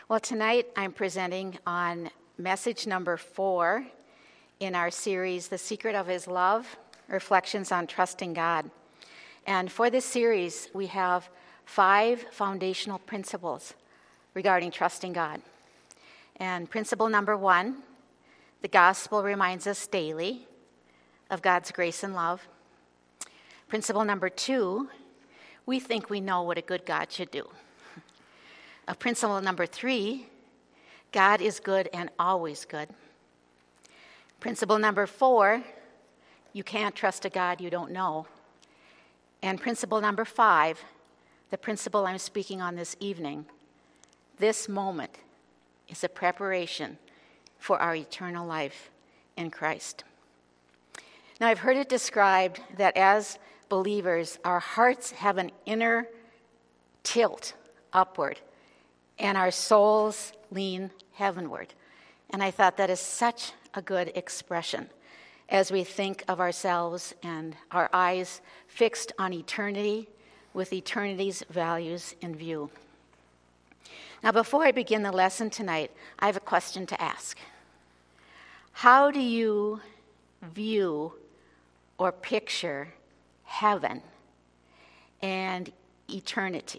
Well, tonight I'm presenting on message number 4 in our series, The Secret of His Love, Reflections on Trusting God. And for this series, we have 5 foundational principles regarding trusting God. And principle number 1, the gospel reminds us daily of God's grace and love. Principle number 2, we think we know what a good God should do. Principle number 3, God is good and always good. Principle number 4, you can't trust a God you don't know. And principle number 5, the principle I'm speaking on this evening, this moment is a preparation for our eternal life in Christ. Now, I've heard it described that as believers, our hearts have an inner tilt upward, and our souls lean heavenward. And I thought that is such a good expression as we think of ourselves and our eyes fixed on eternity with eternity's values in view. Now, before I begin the lesson tonight, I have a question to ask. How do you view or picture heaven and eternity?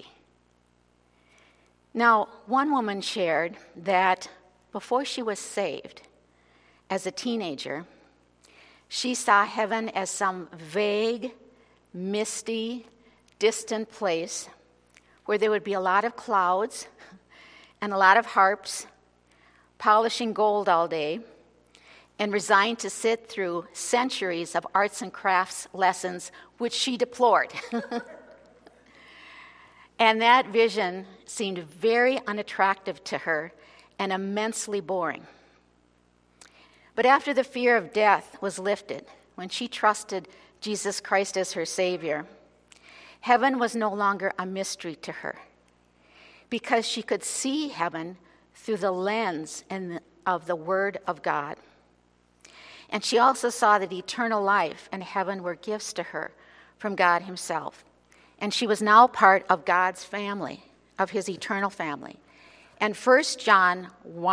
Now, one woman shared that before she was saved, as a teenager, she saw heaven as some vague, misty, distant place where there would be a lot of clouds and a lot of harps polishing gold all day and resigned to sit through centuries of arts and crafts lessons, which she deplored. And that vision seemed very unattractive to her and immensely boring. But after the fear of death was lifted, when she trusted Jesus Christ as her Savior, heaven was no longer a mystery to her because she could see heaven through the lens of the Word of God. And she also saw that eternal life and heaven were gifts to her from God Himself. And she was now part of God's family, of His eternal family. And 1 John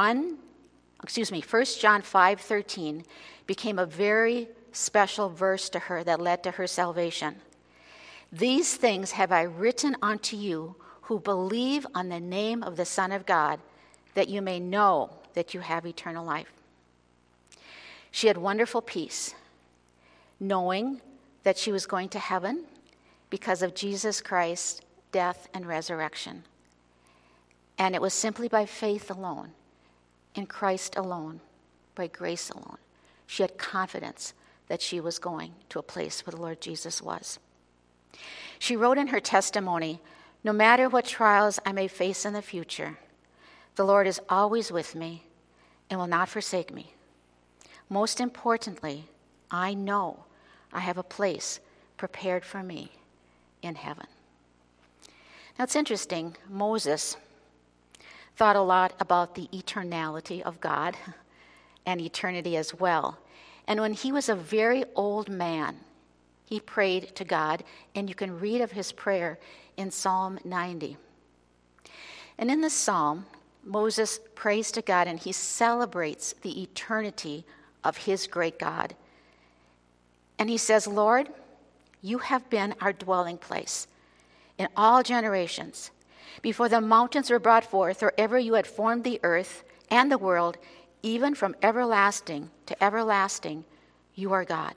5:13 became a very special verse to her that led to her salvation. These things have I written unto you who believe on the name of the Son of God, that you may know that you have eternal life. She had wonderful peace, knowing that she was going to heaven because of Jesus Christ's death and resurrection. And it was simply by faith alone, in Christ alone, by grace alone. She had confidence that she was going to a place where the Lord Jesus was. She wrote in her testimony, "No matter what trials I may face in the future, the Lord is always with me and will not forsake me. Most importantly, I know I have a place prepared for me in heaven." Now, it's interesting, Moses thought a lot about the eternality of God and eternity as well. And when he was a very old man, he prayed to God, and you can read of his prayer in Psalm 90. And in this psalm, Moses prays to God, and he celebrates the eternity of his great God. And he says, "Lord, you have been our dwelling place in all generations. Before the mountains were brought forth, or ever you had formed the earth and the world, even from everlasting to everlasting, you are God."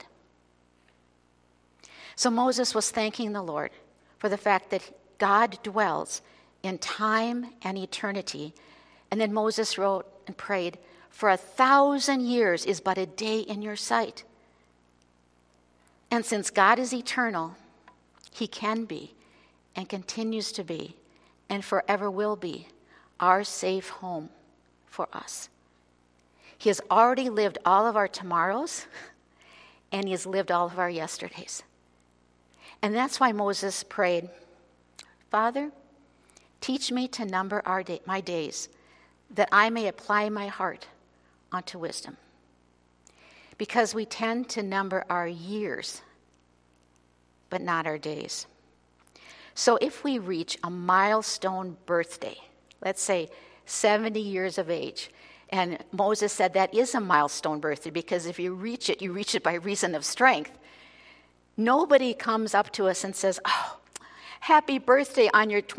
So Moses was thanking the Lord for the fact that God dwells in time and eternity. And then Moses wrote and prayed, "For 1,000 years is but a day in your sight." And since God is eternal, He can be and continues to be and forever will be our safe home for us. He has already lived all of our tomorrows, and He has lived all of our yesterdays. And that's why Moses prayed, "Father, teach me to number my days, that I may apply my heart unto wisdom." Because we tend to number our years, but not our days. So if we reach a milestone birthday, let's say 70 years of age. And Moses said that is a milestone birthday because if you reach it by reason of strength. Nobody comes up to us and says, oh, happy birthday on your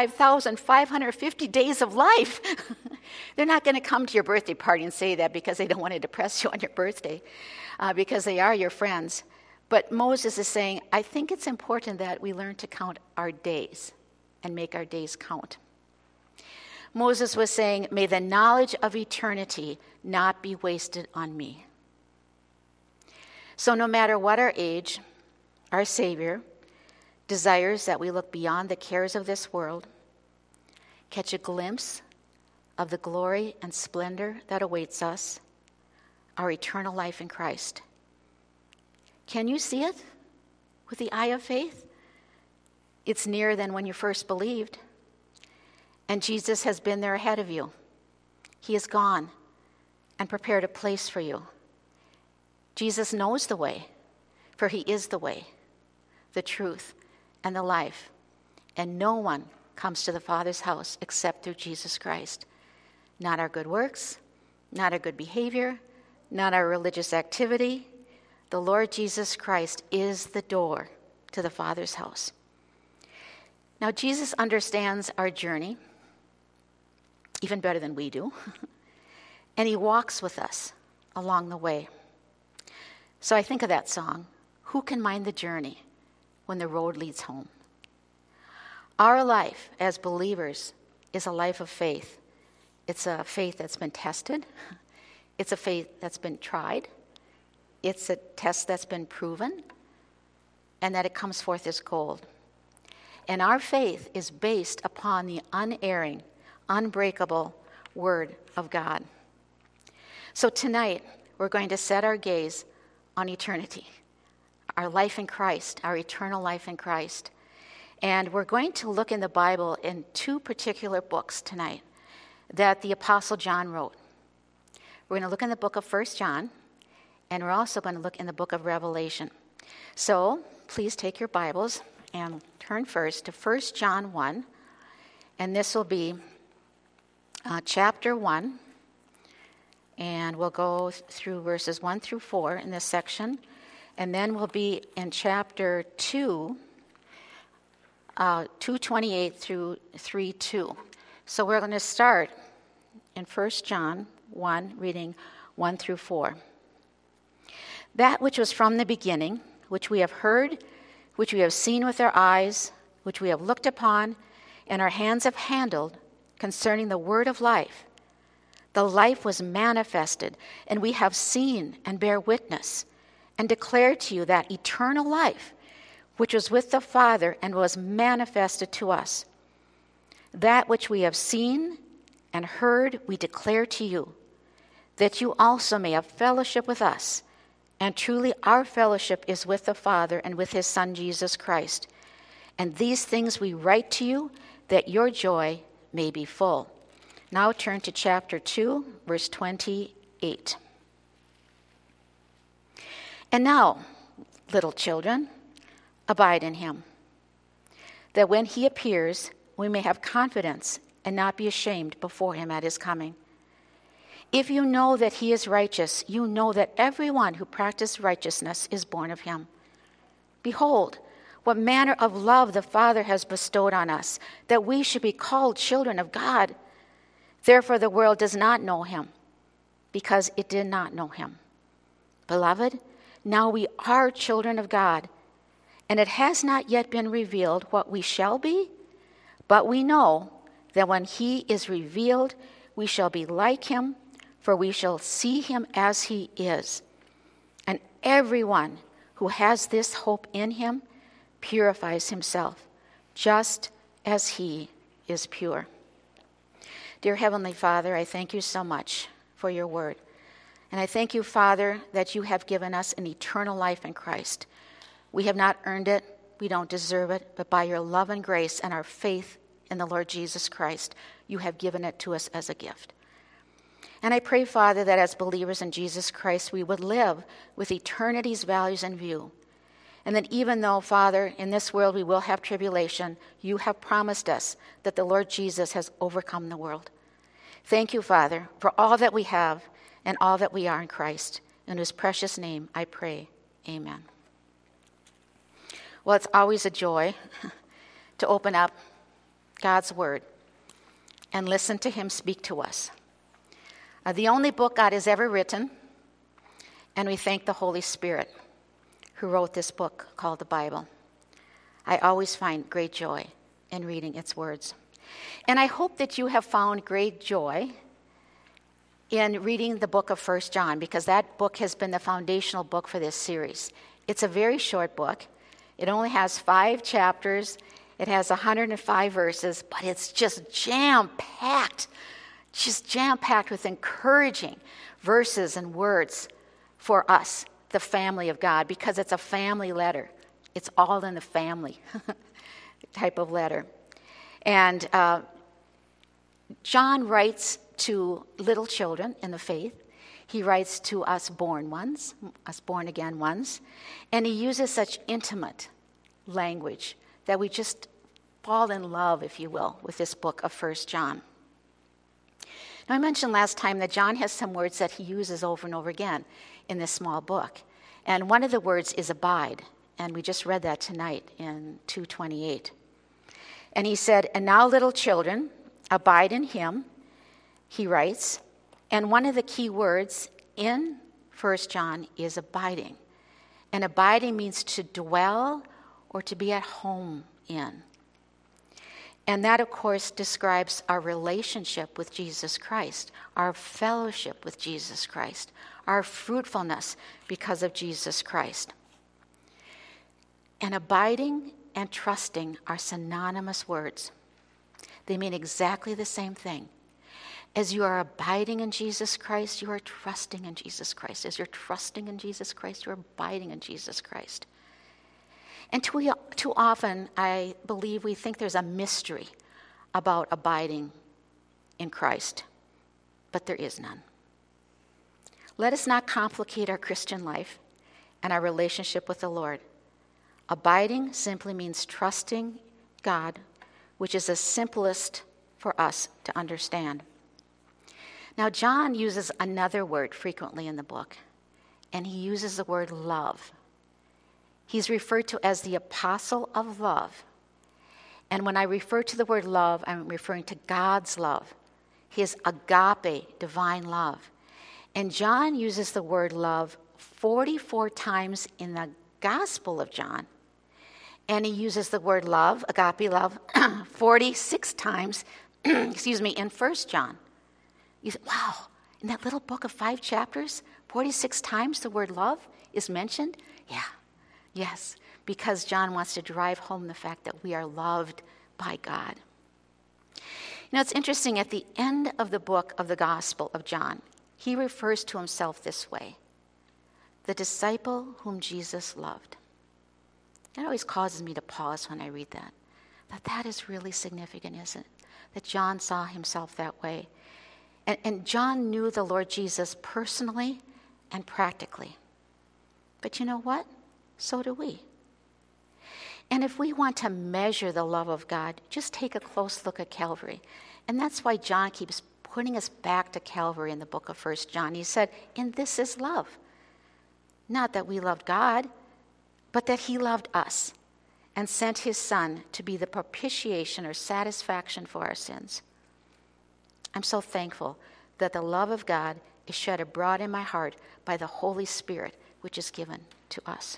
25,550 days of life. They're not going to come to your birthday party and say that because they don't want to depress you on your birthday, because they are your friends. But Moses is saying, I think it's important that we learn to count our days and make our days count. Moses was saying, may the knowledge of eternity not be wasted on me. So no matter what our age, our Savior desires that we look beyond the cares of this world, catch a glimpse of the glory and splendor that awaits us, our eternal life in Christ. Can you see it with the eye of faith? It's nearer than when you first believed. And Jesus has been there ahead of you. He is gone and prepared a place for you. Jesus knows the way, for he is the way, the truth, and the life. And no one comes to the Father's house except through Jesus Christ. Not our good works, not our good behavior, not our religious activity. The Lord Jesus Christ is the door to the Father's house. Now, Jesus understands our journey even better than we do, and he walks with us along the way. So I think of that song, who can mind the journey when the road leads home? Our life as believers is a life of faith. It's a faith that's been tested. It's a faith that's been tried. It's a test that's been proven, and that it comes forth as gold. And our faith is based upon the unerring, unbreakable Word of God. So tonight, we're going to set our gaze on eternity, our life in Christ, our eternal life in Christ. And we're going to look in the Bible in two particular books tonight that the Apostle John wrote. We're going to look in the book of 1 John, and we're also going to look in the book of Revelation. So please take your Bibles and turn first to 1 John 1, and this will be chapter 1, and we'll go through verses 1 through 4 in this section, and then we'll be in chapter 2, 2:28 through 3:2. So we're going to start in 1 John 1, reading 1 through 4. That which was from the beginning, which we have heard, which we have seen with our eyes, which we have looked upon, and our hands have handled, concerning the word of life. The life was manifested, and we have seen and bear witness, and declare to you that eternal life, which was with the Father and was manifested to us. That which we have seen and heard we declare to you, that you also may have fellowship with us. And truly our fellowship is with the Father and with his Son Jesus Christ. And these things we write to you, that your joy may be full. Now turn to chapter 2, verse 28. And now, little children, abide in him, that when he appears, we may have confidence and not be ashamed before him at his coming. If you know that he is righteous, you know that everyone who practices righteousness is born of him. Behold, what manner of love the Father has bestowed on us, that we should be called children of God. Therefore the world does not know him, because it did not know him. Beloved, now we are children of God, and it has not yet been revealed what we shall be, but we know that when he is revealed, we shall be like him, for we shall see him as he is. And everyone who has this hope in him purifies himself, just as he is pure. Dear Heavenly Father, I thank you so much for your word. And I thank you, Father, that you have given us an eternal life in Christ. We have not earned it, we don't deserve it, but by your love and grace and our faith in the Lord Jesus Christ, you have given it to us as a gift. And I pray, Father, that as believers in Jesus Christ, we would live with eternity's values in view. And that even though, Father, in this world we will have tribulation, you have promised us that the Lord Jesus has overcome the world. Thank you, Father, for all that we have and all that we are in Christ. In whose precious name I pray. Amen. Well, it's always a joy to open up God's Word and listen to Him speak to us. The only book God has ever written, and we thank the Holy Spirit who wrote this book called the Bible. I always find great joy in reading its words. And I hope that you have found great joy in reading the book of 1 John, because that book has been the foundational book for this series. It's a very short book. It only has 5 chapters. It has 105 verses, but it's just jam-packed with encouraging verses and words for us, the family of God, because it's a family letter. It's all in the family type of letter. And John writes to little children in the faith. He writes to us born ones, us born again ones. And he uses such intimate language that we just fall in love, if you will, with this book of 1 John. Now, I mentioned last time that John has some words that he uses over and over again in this small book. And one of the words is abide. And we just read that tonight in 2:28. And he said, "And now, little children, abide in him," he writes. And one of the key words in 1 John is abiding. And abiding means to dwell or to be at home in. And that, of course, describes our relationship with Jesus Christ, our fellowship with Jesus Christ, our fruitfulness because of Jesus Christ. And abiding and trusting are synonymous words. They mean exactly the same thing. As you are abiding in Jesus Christ, you are trusting in Jesus Christ. As you're trusting in Jesus Christ, you're abiding in Jesus Christ. And too often, I believe we think there's a mystery about abiding in Christ, but there is none. Let us not complicate our Christian life and our relationship with the Lord. Abiding simply means trusting God, which is the simplest for us to understand. Now, John uses another word frequently in the book, and he uses the word love. He's referred to as the apostle of love. And when I refer to the word love, I'm referring to God's love, his agape, divine love. And John uses the word love 44 times in the Gospel of John. And he uses the word love, agape love, 46 times, in 1 John. You say, wow, in that little book of 5 chapters, 46 times the word love is mentioned? Yeah, yes, because John wants to drive home the fact that we are loved by God. You know, it's interesting, at the end of the book of the Gospel of John, he refers to himself this way: the disciple whom Jesus loved. It always causes me to pause when I read that. But that is really significant, isn't it? That John saw himself that way. And John knew the Lord Jesus personally and practically. But you know what? So do we. And if we want to measure the love of God, just take a close look at Calvary. And that's why John keeps putting us back to Calvary in the book of 1 John. He said, "And this is love. Not that we loved God, but that he loved us and sent his Son to be the propitiation or satisfaction for our sins." I'm so thankful that the love of God is shed abroad in my heart by the Holy Spirit, which is given to us.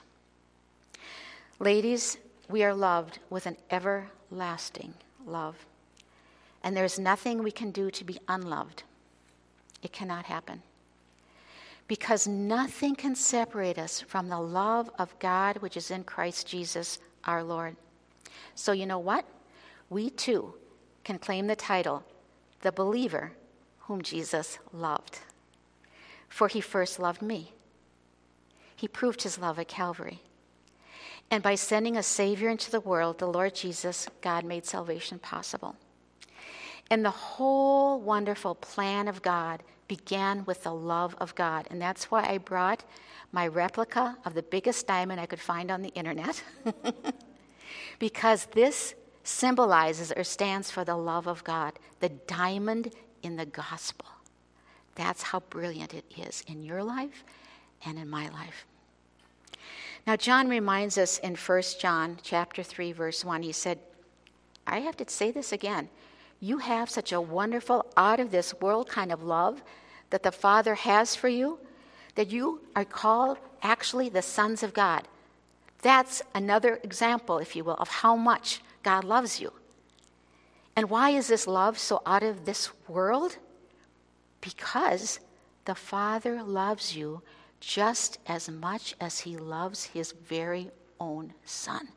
Ladies, we are loved with an everlasting love. And there's nothing we can do to be unloved. It cannot happen. Because nothing can separate us from the love of God which is in Christ Jesus our Lord. So you know what? We too can claim the title, the believer whom Jesus loved. For he first loved me. He proved his love at Calvary. And by sending a Savior into the world, the Lord Jesus, God made salvation possible. And the whole wonderful plan of God began with the love of God. And that's why I brought my replica of the biggest diamond I could find on the internet. Because this symbolizes or stands for the love of God. The diamond in the gospel. That's how brilliant it is in your life and in my life. Now, John reminds us in 1 John chapter 3, verse 1, he said, I have to say this again. You have such a wonderful, out-of-this-world kind of love that the Father has for you, that you are called actually the sons of God. That's another example, if you will, of how much God loves you. And why is this love so out of this world? Because the Father loves you just as much as he loves his very own Son.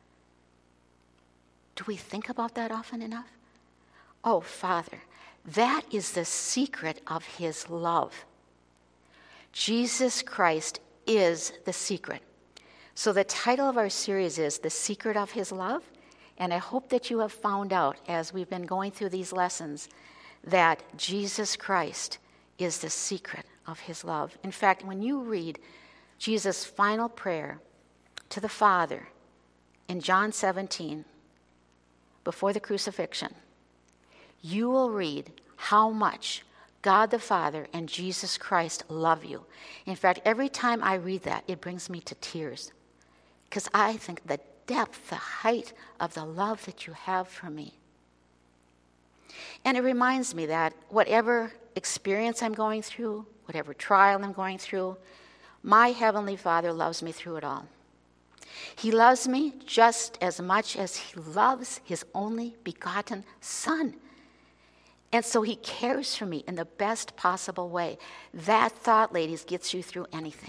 Do we think about that often enough? Oh, Father, that is the secret of his love. Jesus Christ is the secret. So the title of our series is The Secret of His Love, and I hope that you have found out as we've been going through these lessons that Jesus Christ is the secret of his love. In fact, when you read Jesus' final prayer to the Father in John 17, before the crucifixion, you will read how much God the Father and Jesus Christ love you. In fact, every time I read that, it brings me to tears, because I think the depth, the height of the love that you have for me. And it reminds me that whatever experience I'm going through, whatever trial I'm going through, my Heavenly Father loves me through it all. He loves me just as much as he loves his only begotten Son. And so he cares for me in the best possible way. That thought, ladies, gets you through anything.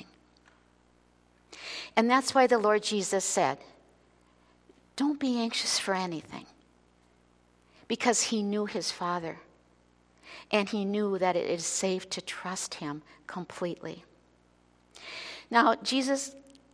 And that's why the Lord Jesus said, don't be anxious for anything. Because he knew his Father. And he knew that it is safe to trust him completely. Now, Jesus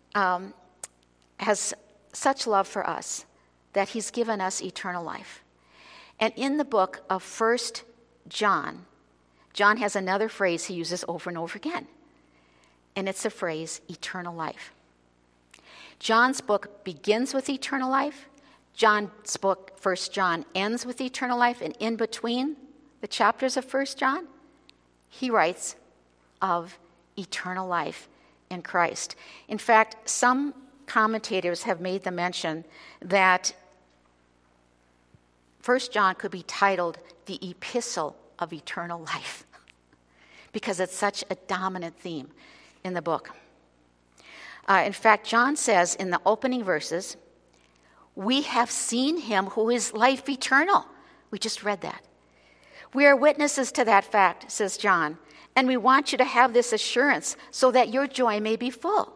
has such love for us that he's given us eternal life. And in the book of 1 John, John has another phrase he uses over and over again. And it's the phrase, eternal life. John's book begins with eternal life. John's book, 1 John, ends with eternal life. And in between the chapters of 1 John, he writes of eternal life in Christ. In fact, some commentators have made the mention that 1 John could be titled the Epistle of Eternal Life because it's such a dominant theme in the book. In fact, John says in the opening verses, we have seen him who is life eternal. We just read that. We are witnesses to that fact, says John, and we want you to have this assurance so that your joy may be full.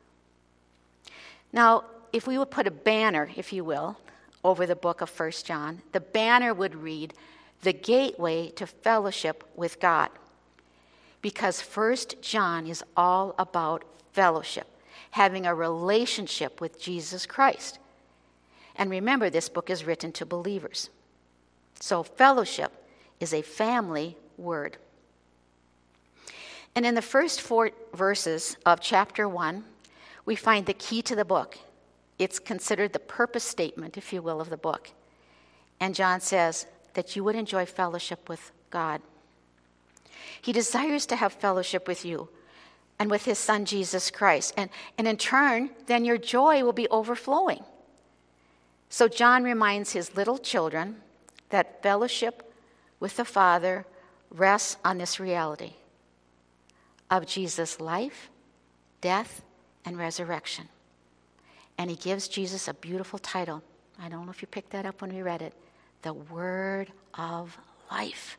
Now, if we would put a banner, if you will, over the book of 1 John, the banner would read, the gateway to fellowship with God. Because 1 John is all about fellowship, having a relationship with Jesus Christ. And remember, this book is written to believers. So fellowship is a family word. And in the first 4 verses of chapter 1, we find the key to the book. It's considered the purpose statement, if you will, of the book. And John says that you would enjoy fellowship with God. He desires to have fellowship with you and with his Son, Jesus Christ. And in turn, then your joy will be overflowing. So John reminds his little children that fellowship with the Father rests on this reality of Jesus' life, death, and resurrection. And he gives Jesus a beautiful title. I don't know if you picked that up when we read it. The Word of Life.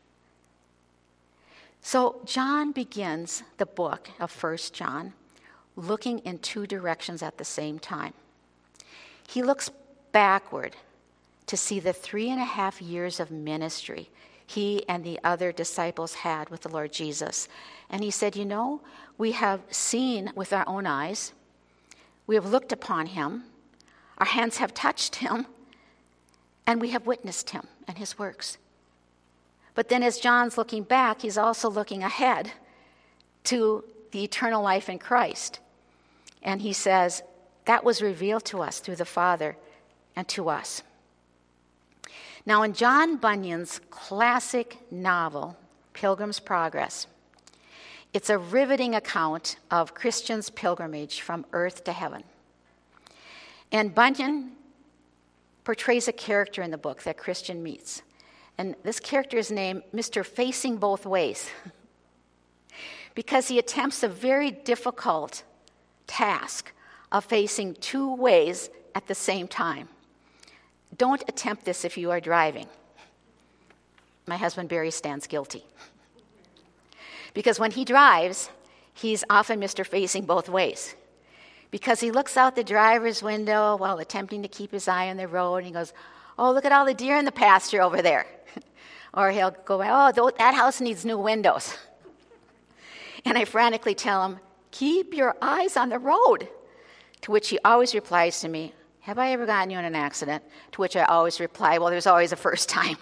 So John begins the book of 1 John looking in 2 directions at the same time. He looks backward to see the 3.5 years of ministry he and the other disciples had with the Lord Jesus. And he said, we have seen with our own eyes, we have looked upon him, our hands have touched him, and we have witnessed him and his works. But then as John's looking back, he's also looking ahead to the eternal life in Christ. And he says, that was revealed to us through the Father and to us. Now, in John Bunyan's classic novel, Pilgrim's Progress. It's a riveting account of Christians' pilgrimage from earth to heaven. And Bunyan portrays a character in the book that Christian meets. And this character is named Mr. Facing Both Ways because he attempts a very difficult task of facing two ways at the same time. Don't attempt this if you are driving. My husband Barry stands guilty. Because when he drives, he's often Mr. Facing Both Ways. Because he looks out the driver's window while attempting to keep his eye on the road, and he goes, "Oh, look at all the deer in the pasture over there." Or he'll go, "Oh, that house needs new windows." And I frantically tell him, "Keep your eyes on the road." To which he always replies to me, "Have I ever gotten you in an accident?" To which I always reply, "Well, there's always a first time."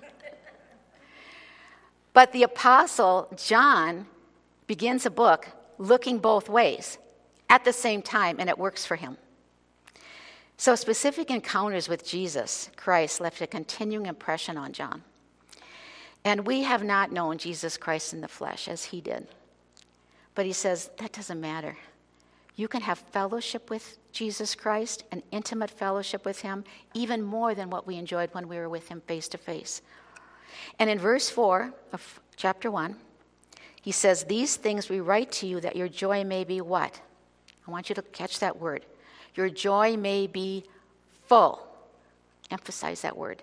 But the Apostle John begins a book looking both ways at the same time, and it works for him. So specific encounters with Jesus Christ left a continuing impression on John. And we have not known Jesus Christ in the flesh as he did. But he says, that doesn't matter. You can have fellowship with Jesus Christ, an intimate fellowship with him, even more than what we enjoyed when we were with him face to face. And in verse 4 of chapter 1, he says, "These things we write to you that your joy may be" what? I want you to catch that word. Your joy may be full. Emphasize that word.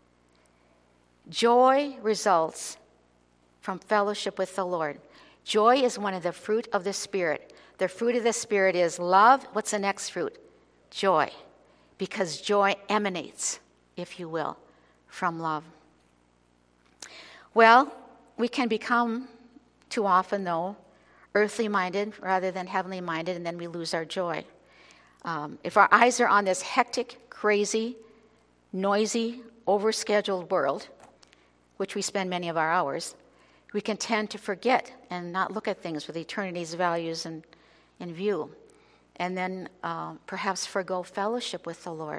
Joy results from fellowship with the Lord. Joy is one of the fruit of the Spirit. The fruit of the Spirit is love. What's the next fruit? Joy. Because joy emanates, if you will, from love. Well, we can become, too often though, earthly minded rather than heavenly minded, and then we lose our joy. If our eyes are on this hectic, crazy, noisy, overscheduled world, which we spend many of our hours, we can tend to forget and not look at things with eternity's values in view. And then perhaps forgo fellowship with the Lord.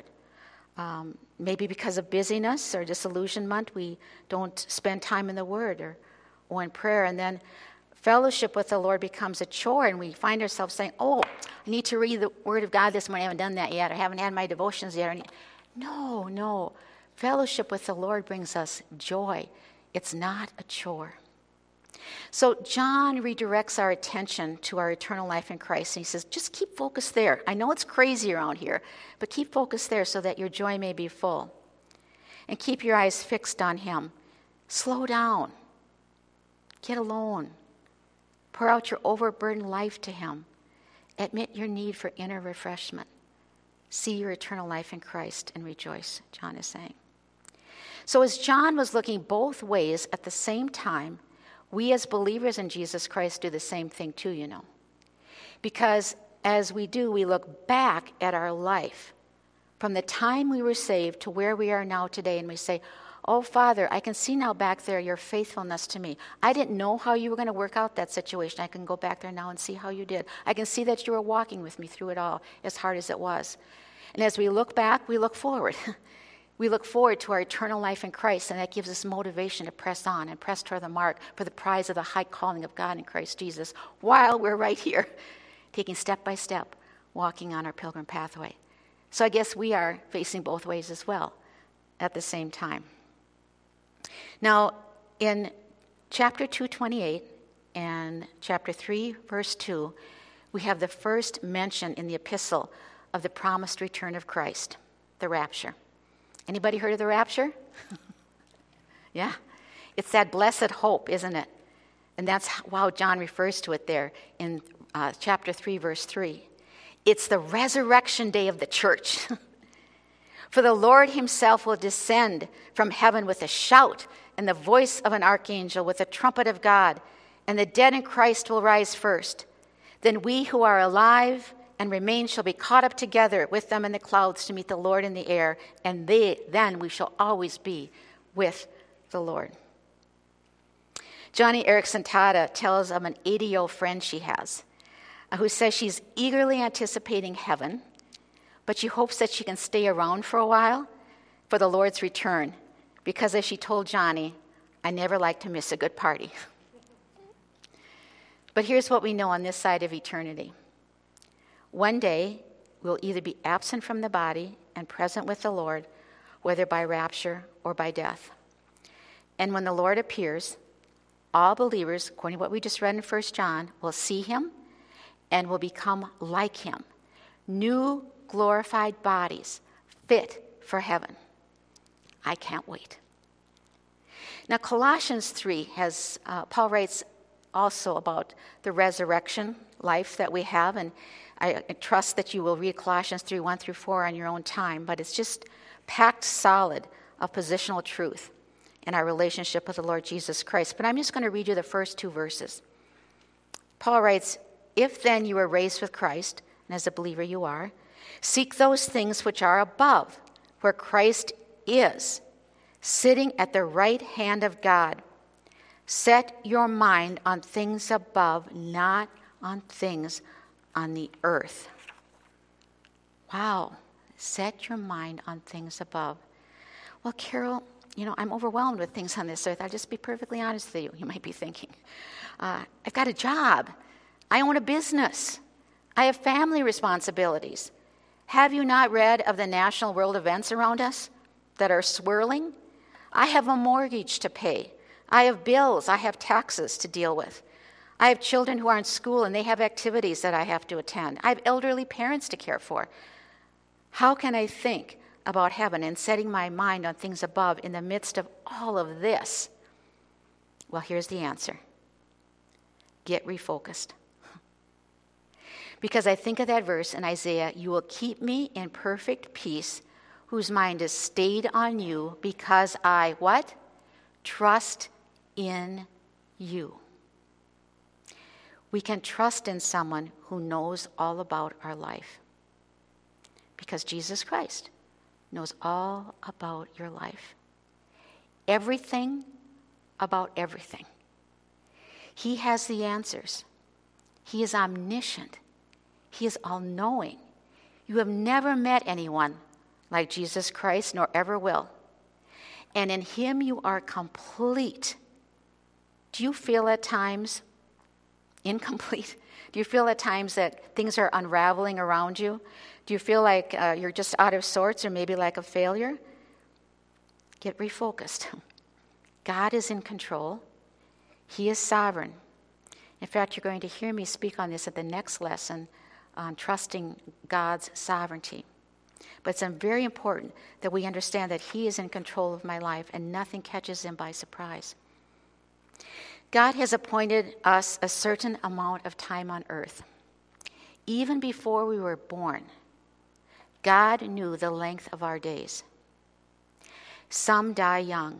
Maybe because of busyness or disillusionment, we don't spend time in the Word or in prayer. And then fellowship with the Lord becomes a chore, and we find ourselves saying, "Oh, I need to read the Word of God this morning. I haven't done that yet. I haven't had my devotions yet." No. Fellowship with the Lord brings us joy. It's not a chore. So John redirects our attention to our eternal life in Christ. And he says, just keep focused there. I know it's crazy around here, but keep focused there so that your joy may be full. And keep your eyes fixed on him. Slow down. Get alone. Pour out your overburdened life to him. Admit your need for inner refreshment. See your eternal life in Christ and rejoice, John is saying. So as John was looking both ways at the same time, we as believers in Jesus Christ do the same thing too, you know. Because as we do, we look back at our life from the time we were saved to where we are now today, and we say, "Oh, Father, I can see now back there your faithfulness to me. I didn't know how you were going to work out that situation. I can go back there now and see how you did. I can see that you were walking with me through it all, as hard as it was." And as we look back, we look forward. We look forward to our eternal life in Christ, and that gives us motivation to press on and press toward the mark for the prize of the high calling of God in Christ Jesus, while we're right here, taking step by step, walking on our pilgrim pathway. So I guess we are facing both ways as well at the same time. Now, in chapter 2:28 and chapter 3, verse 2, we have the first mention in the epistle of the promised return of Christ, the rapture. Anybody heard of the rapture? Yeah. It's that blessed hope, isn't it? And that's how John refers to it there in chapter 3, verse 3. It's the resurrection day of the church. For the Lord himself will descend from heaven with a shout and the voice of an archangel with the trumpet of God, and the dead in Christ will rise first. Then we who are alive and remain shall be caught up together with them in the clouds to meet the Lord in the air, and then we shall always be with the Lord. Joni Eareckson Tada tells of an 80-year-old friend she has who says she's eagerly anticipating heaven, but she hopes that she can stay around for a while for the Lord's return, because as she told Johnny, I never like to miss a good party. But here's what we know on this side of eternity. One day, we'll either be absent from the body and present with the Lord, whether by rapture or by death. And when the Lord appears, all believers, according to what we just read in 1 John, will see him and will become like him. New glorified bodies fit for heaven. I can't wait. Now, Colossians 3 has, Paul writes also about the resurrection life that we have, and I trust that you will read Colossians 3, 1 through 4 on your own time, but it's just packed solid of positional truth in our relationship with the Lord Jesus Christ. But I'm just going to read you the first 2 verses. Paul writes, "If then you are raised with Christ," and as a believer you are, "seek those things which are above, where Christ is, sitting at the right hand of God. Set your mind on things above, not on things on the earth." Wow. Set your mind on things above. Well, Carol, I'm overwhelmed with things on this earth. I'll just be perfectly honest with you. You might be thinking, I've got a job. I own a business. I have family responsibilities. Have you not read of the national world events around us that are swirling? I have a mortgage to pay. I have bills. I have taxes to deal with. I have children who are in school and they have activities that I have to attend. I have elderly parents to care for. How can I think about heaven and setting my mind on things above in the midst of all of this? Well, here's the answer. Get refocused. Because I think of that verse in Isaiah, "You will keep me in perfect peace, whose mind is stayed on you, because I," what? "Trust in you." We can trust in someone who knows all about our life. Because Jesus Christ knows all about your life. Everything about everything. He has the answers. He is omniscient. He is all-knowing. You have never met anyone like Jesus Christ, nor ever will. And in him you are complete. Do you feel at times incomplete? Do you feel at times that things are unraveling around you? Do you feel like you're just out of sorts or maybe like a failure? Get refocused. God is in control. He is sovereign. In fact, you're going to hear me speak on this at the next lesson on trusting God's sovereignty. But it's very important that we understand that he is in control of my life and nothing catches him by surprise. God has appointed us a certain amount of time on earth. Even before we were born, God knew the length of our days. Some die young.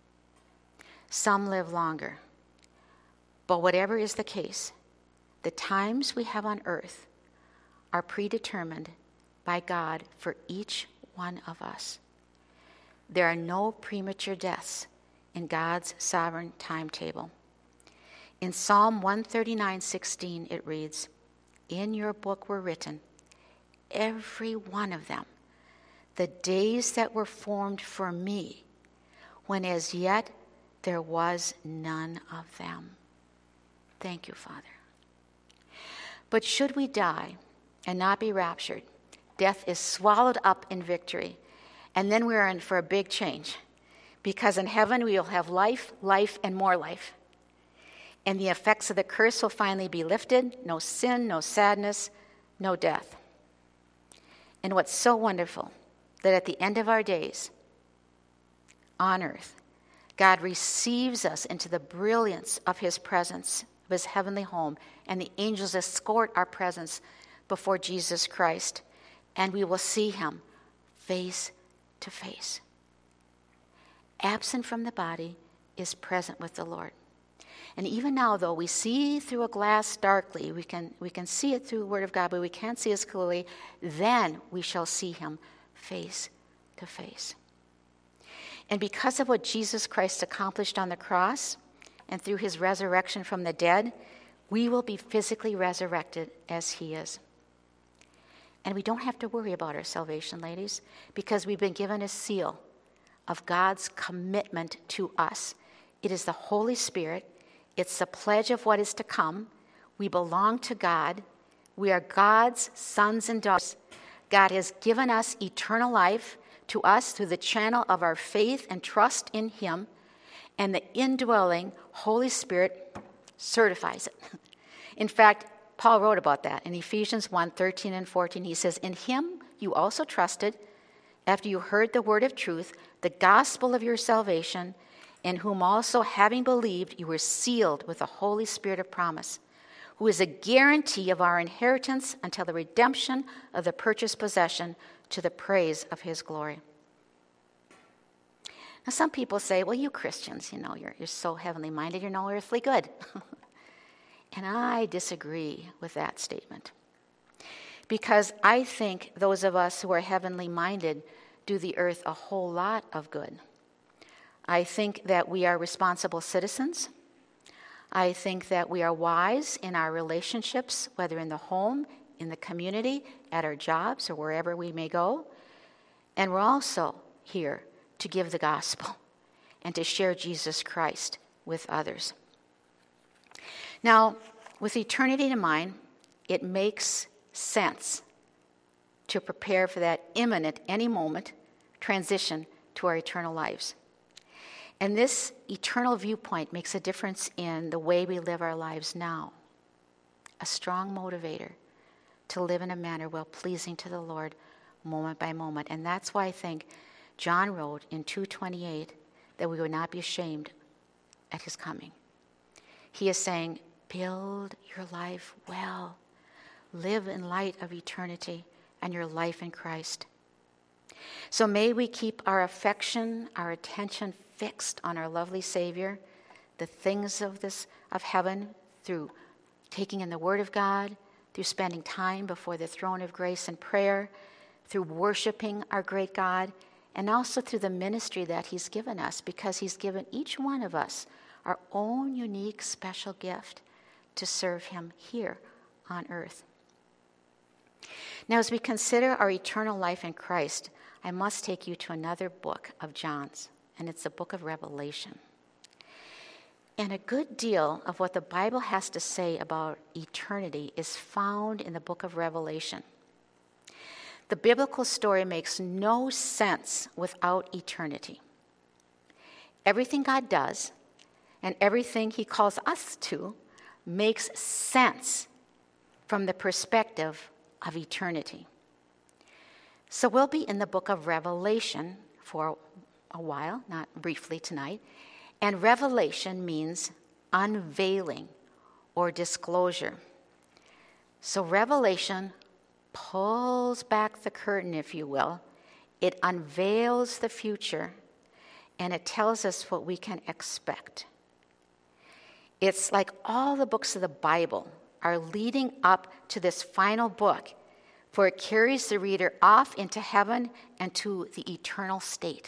Some live longer. But whatever is the case, the times we have on earth are predetermined by God for each one of us. There are no premature deaths in God's sovereign timetable. In Psalm 139:16, it reads, "In your book were written, every one of them, the days that were formed for me, when as yet there was none of them." Thank you, Father. But should we die and not be raptured, death is swallowed up in victory, and then we are in for a big change, because in heaven we will have life, life, and more life. And the effects of the curse will finally be lifted. No sin, no sadness, no death. And what's so wonderful, that at the end of our days on earth, God receives us into the brilliance of his presence, of his heavenly home, and the angels escort our presence before Jesus Christ, and we will see him face to face. Absent from the body is present with the Lord. And even now, though we see through a glass darkly, we can see it through the Word of God, but we can't see as clearly, then we shall see him face to face. And because of what Jesus Christ accomplished on the cross and through his resurrection from the dead, we will be physically resurrected as he is. And we don't have to worry about our salvation, ladies, because we've been given a seal of God's commitment to us It is the Holy Spirit. It's the pledge of what is to come. We belong to God. We are God's sons and daughters. God has given us eternal life to us through the channel of our faith and trust in Him, and the indwelling Holy Spirit certifies it. In fact, Paul wrote about that in Ephesians 1:13 and 14. He says, "In Him you also trusted, after you heard the word of truth, the gospel of your salvation, in whom also, having believed, you were sealed with the Holy Spirit of promise, who is a guarantee of our inheritance until the redemption of the purchased possession, to the praise of His glory." Now, some people say, well, you Christians, you're so heavenly minded, you're no earthly good. And I disagree with that statement. Because I think those of us who are heavenly minded do the earth a whole lot of good. I think that we are responsible citizens. I think that we are wise in our relationships, whether in the home, in the community, at our jobs, or wherever we may go. And we're also here to give the gospel and to share Jesus Christ with others. Now, with eternity in mind, it makes sense to prepare for that imminent, any moment, transition to our eternal lives. And this eternal viewpoint makes a difference in the way we live our lives now. A strong motivator to live in a manner well-pleasing to the Lord moment by moment. And that's why I think John wrote in 2:28 that we would not be ashamed at His coming. He is saying, build your life well. Live in light of eternity and your life in Christ. So may we keep our affection, our attention fixed on our lovely Savior, the things of heaven, through taking in the Word of God, through spending time before the throne of grace and prayer, through worshiping our great God, and also through the ministry that He's given us, because He's given each one of us our own unique special gift to serve Him here on earth. Now, as we consider our eternal life in Christ, I must take you to another book of John's, and it's the book of Revelation. And a good deal of what the Bible has to say about eternity is found in the book of Revelation. The biblical story makes no sense without eternity. Everything God does and everything He calls us to makes sense from the perspective of eternity. So we'll be in the book of Revelation for a while, not briefly tonight. And revelation means unveiling or disclosure. So Revelation pulls back the curtain, if you will. It unveils the future, and it tells us what we can expect. It's like all the books of the Bible are leading up to this final book, for it carries the reader off into heaven and to the eternal state.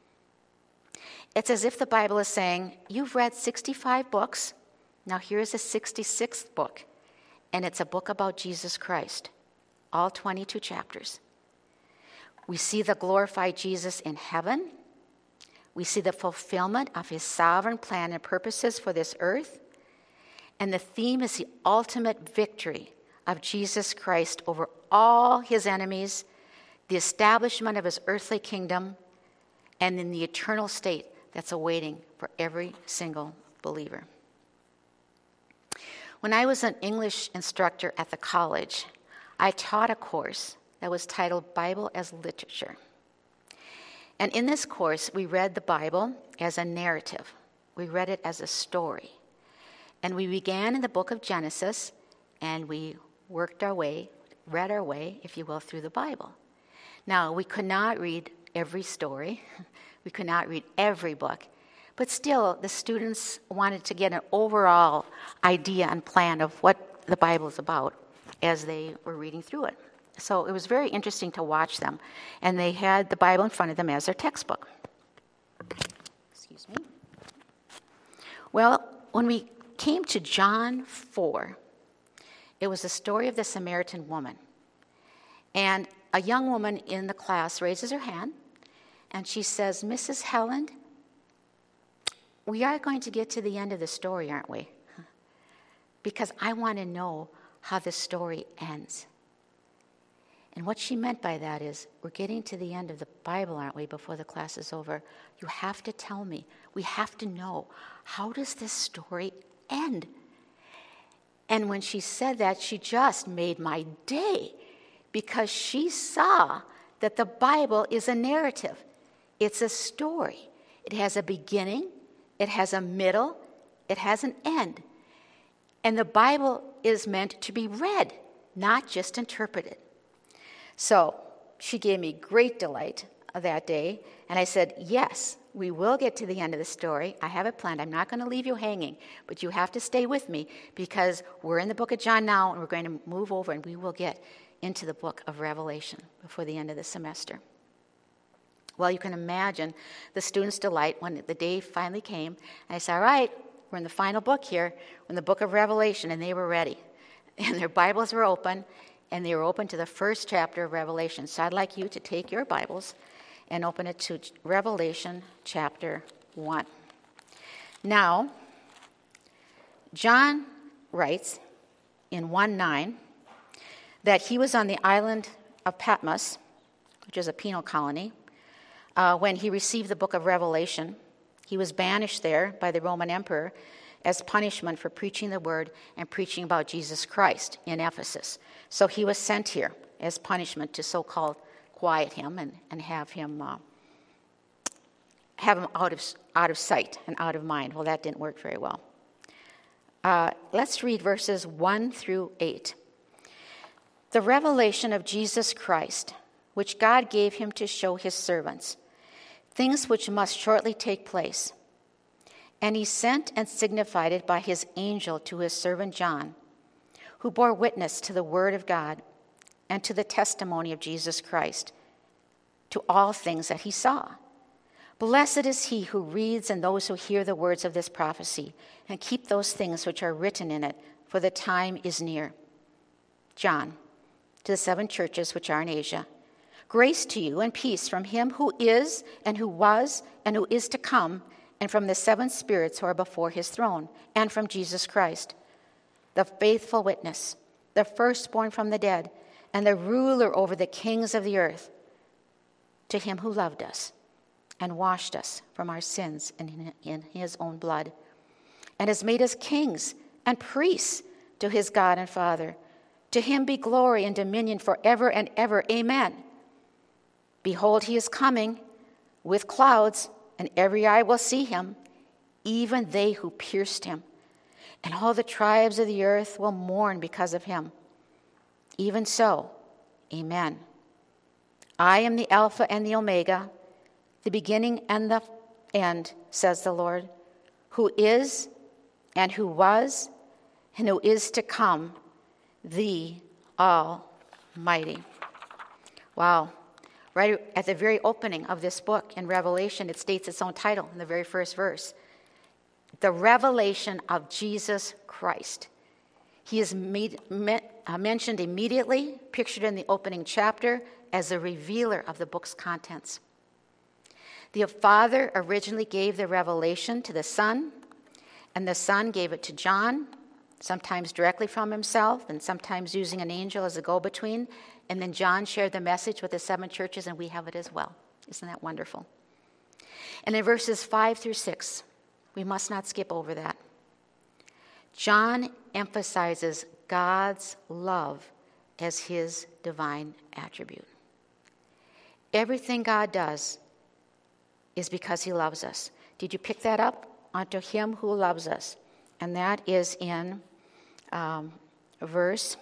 It's as if the Bible is saying, you've read 65 books, now here's the 66th book, and it's a book about Jesus Christ, all 22 chapters. We see the glorified Jesus in heaven. We see the fulfillment of His sovereign plan and purposes for this earth. And the theme is the ultimate victory of Jesus Christ over all His enemies, the establishment of His earthly kingdom, and in the eternal state that's awaiting for every single believer. When I was an English instructor at the college, I taught a course that was titled Bible as Literature. And in this course, we read the Bible as a narrative. We read it as a story. And we began in the book of Genesis, and we read our way, if you will, through the Bible. Now, we could not read every story. We could not read every book. But still, the students wanted to get an overall idea and plan of what the Bible is about as they were reading through it. So it was very interesting to watch them. And they had the Bible in front of them as their textbook. Excuse me. Well, when we came to John 4, it was the story of the Samaritan woman. And a young woman in the class raises her hand, and she says, Mrs. Helen, we are going to get to the end of the story, aren't we? Because I want to know how the story ends. And what she meant by that is, we're getting to the end of the Bible, aren't we, before the class is over. You have to tell me. We have to know, how does this story end? And when she said that, she just made my day, because she saw that the Bible is a narrative. It's a story. It has a beginning, it has a middle, it has an end. And the Bible is meant to be read, not just interpreted. So she gave me great delight that day, and I said, yes, we will get to the end of the story. I have it planned. I'm not going to leave you hanging, but you have to stay with me, because we're in the book of John now, and we're going to move over, and we will get into the book of Revelation before the end of the semester. Well, you can imagine the students' delight when the day finally came, and I said, all right, we're in the final book here, we're in the book of Revelation, and they were ready. And their Bibles were open, and they were open to the first chapter of Revelation. So I'd like you to take your Bibles and open it to Revelation chapter 1. Now, John writes in 1:9 that he was on the island of Patmos, which is a penal colony, when he received the book of Revelation. He was banished there by the Roman emperor as punishment for preaching the word and preaching about Jesus Christ in Ephesus. So he was sent here as punishment to so-called quiet him and have him out of sight and out of mind. Well, that didn't work very well. Let's read verses 1 through 8. The revelation of Jesus Christ, which God gave him to show his servants, things which must shortly take place. And he sent and signified it by his angel to his servant John, who bore witness to the word of God and to the testimony of Jesus Christ, to all things that he saw. Blessed is he who reads and those who hear the words of this prophecy, and keep those things which are written in it, for the time is near. John, to the 7 churches which are in Asia, grace to you and peace from him who is, and who was, and who is to come, and from the 7 spirits who are before his throne, and from Jesus Christ, the faithful witness, the firstborn from the dead, and the ruler over the kings of the earth, to him who loved us and washed us from our sins in his own blood, and has made us kings and priests to his God and Father. To him be glory and dominion forever and ever. Amen. Behold, he is coming with clouds, and every eye will see him, even they who pierced him. And all the tribes of the earth will mourn because of him. Even so, amen. I am the Alpha and the Omega, the beginning and the end, says the Lord, who is and who was and who is to come, the Almighty. Wow. Right at the very opening of this book in Revelation, it states its own title in the very first verse. The revelation of Jesus Christ. He is mentioned immediately, pictured in the opening chapter, as the revealer of the book's contents. The Father originally gave the revelation to the Son, and the Son gave it to John, sometimes directly from himself, and sometimes using an angel as a go-between. And then John shared the message with the 7 churches, and we have it as well. Isn't that wonderful? And in verses 5 through 6, we must not skip over that. John emphasizes God's love as his divine attribute. Everything God does is because he loves us. Did you pick that up? Unto him who loves us. And that is in verse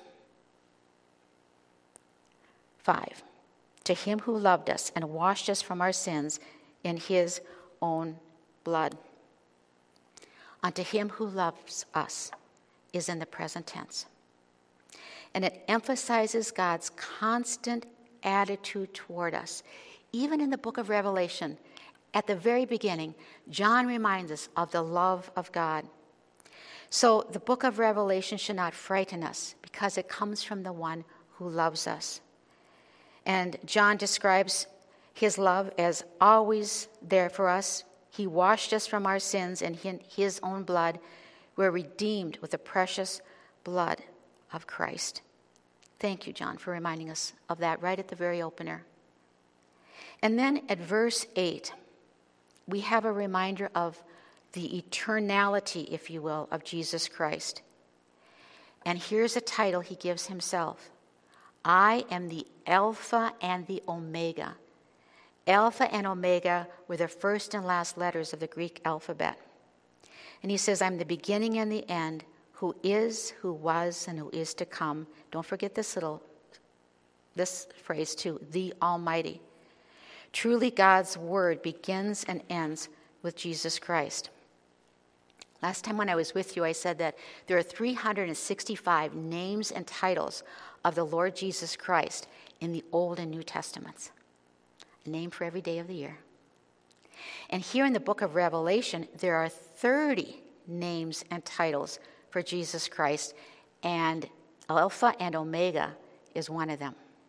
5. To him who loved us and washed us from our sins in his own blood. Unto him who loves us is in the present tense. And it emphasizes God's constant attitude toward us. Even in the book of Revelation, at the very beginning, John reminds us of the love of God. So the book of Revelation should not frighten us because it comes from the one who loves us. And John describes his love as always there for us. He washed us from our sins, and in his own blood we're redeemed with the precious blood of Christ. Thank you, John, for reminding us of that right at the very opener. And then at verse 8, we have a reminder of the eternality, if you will, of Jesus Christ. And here's a title he gives himself. I am the Alpha and the Omega. Alpha and Omega were the first and last letters of the Greek alphabet. And he says, I'm the beginning and the end, who is, who was, and who is to come. Don't forget this phrase too, the Almighty. Truly, God's word begins and ends with Jesus Christ. Last time when I was with you, I said that there are 365 names and titles of the Lord Jesus Christ in the Old and New Testaments. A name for every day of the year. And here in the book of Revelation, there are 30 names and titles for Jesus Christ, and Alpha and Omega is one of them.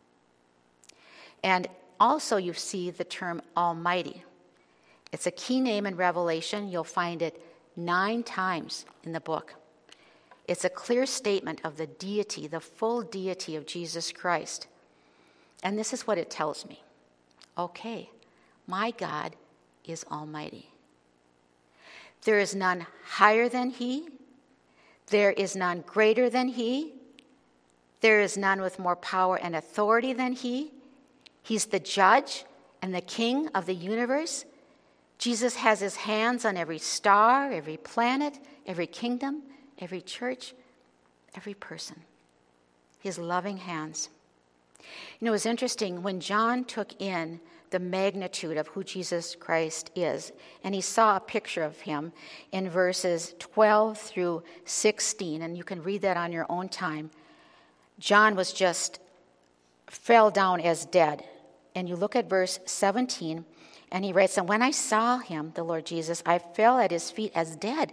And also you see the term Almighty. It's a key name in Revelation. You'll find it 9 times in the book. It's a clear statement of the deity, the full deity of Jesus Christ. And this is what it tells me. Okay, my God is Almighty. There is none higher than he. There is none greater than he. There is none with more power and authority than he. He's the judge and the king of the universe. Jesus has his hands on every star, every planet, every kingdom, every church, every person. His loving hands. You know, it's interesting, when John took in the magnitude of who Jesus Christ is, and he saw a picture of him in verses 12 through 16, and you can read that on your own time, John was just fell down as dead. And you look at verse 17, and he writes, and when I saw him, the Lord Jesus, I fell at his feet as dead.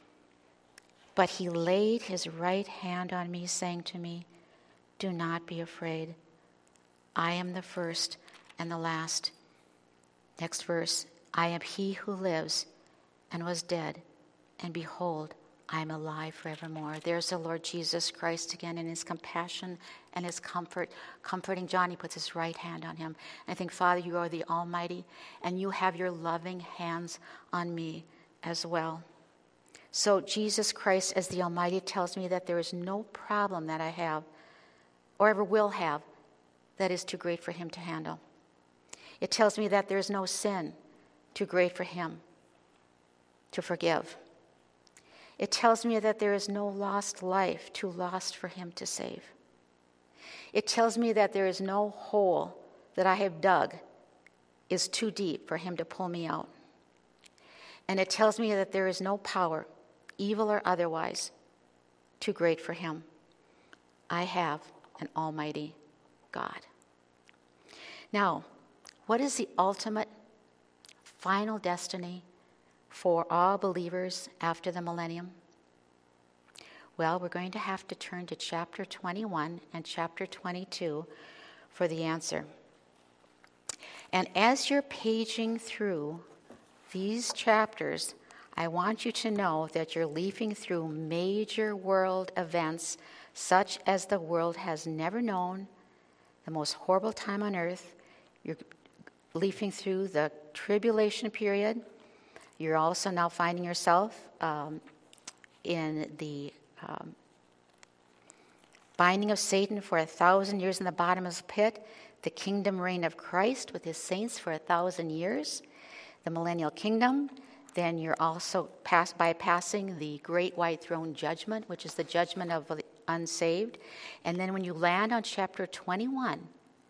But he laid his right hand on me, saying to me, do not be afraid. I am the first and the last. Next verse, I am he who lives and was dead, and behold, I am alive forevermore. There's the Lord Jesus Christ again in his compassion and his comfort. Comforting John, he puts his right hand on him. And I think, Father, you are the Almighty, and you have your loving hands on me as well. So Jesus Christ as the Almighty tells me that there is no problem that I have or ever will have that is too great for him to handle. It tells me that there is no sin too great for him to forgive. It tells me that there is no lost life too lost for him to save. It tells me that there is no hole that I have dug is too deep for him to pull me out. And it tells me that there is no power, evil or otherwise, too great for him. I have an almighty God. Now, what is the ultimate, final destiny for all believers after the millennium? Well, we're going to have to turn to chapter 21 and chapter 22 for the answer. And as you're paging through these chapters, I want you to know that you're leafing through major world events such as the world has never known, the most horrible time on earth. You're leafing through the tribulation period. You're also now finding yourself in the binding of Satan for 1,000 years in the bottomless pit, the kingdom reign of Christ with his saints for 1,000 years, the millennial kingdom. Then you're also bypassing the great white throne judgment, which is the judgment of the unsaved. And then when you land on chapter 21,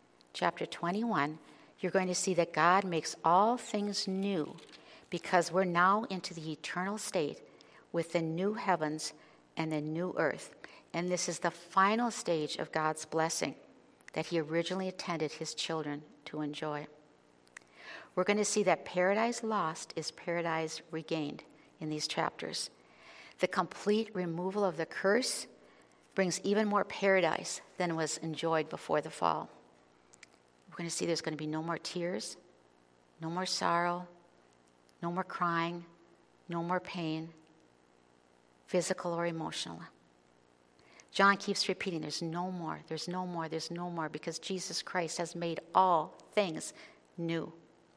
you're going to see that God makes all things new, because we're now into the eternal state with the new heavens and the new earth. And this is the final stage of God's blessing that he originally intended his children to enjoy. We're going to see that paradise lost is paradise regained in these chapters. The complete removal of the curse brings even more paradise than was enjoyed before the fall. We're going to see there's going to be no more tears, no more sorrow, No more crying, no more pain, physical or emotional. John keeps repeating, there's no more, there's no more, there's no more, because Jesus Christ has made all things new.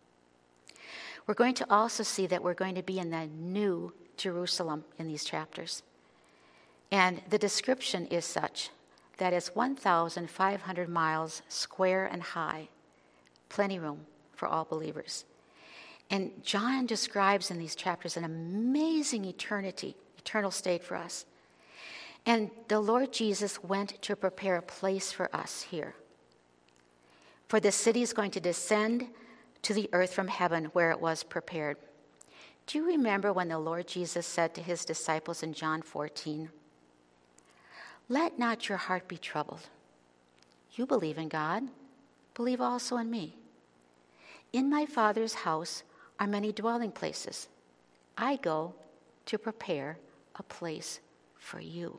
We're going to also see that we're going to be in the new Jerusalem in these chapters. And the description is such that it's 1,500 miles square and high, plenty room for all believers. And John describes in these chapters an amazing eternal state for us. And the Lord Jesus went to prepare a place for us here. For the city is going to descend to the earth from heaven where it was prepared. Do you remember when the Lord Jesus said to his disciples in John 14, "Let not your heart be troubled. You believe in God, believe also in me. In my Father's house are many dwelling places. I go to prepare a place for you."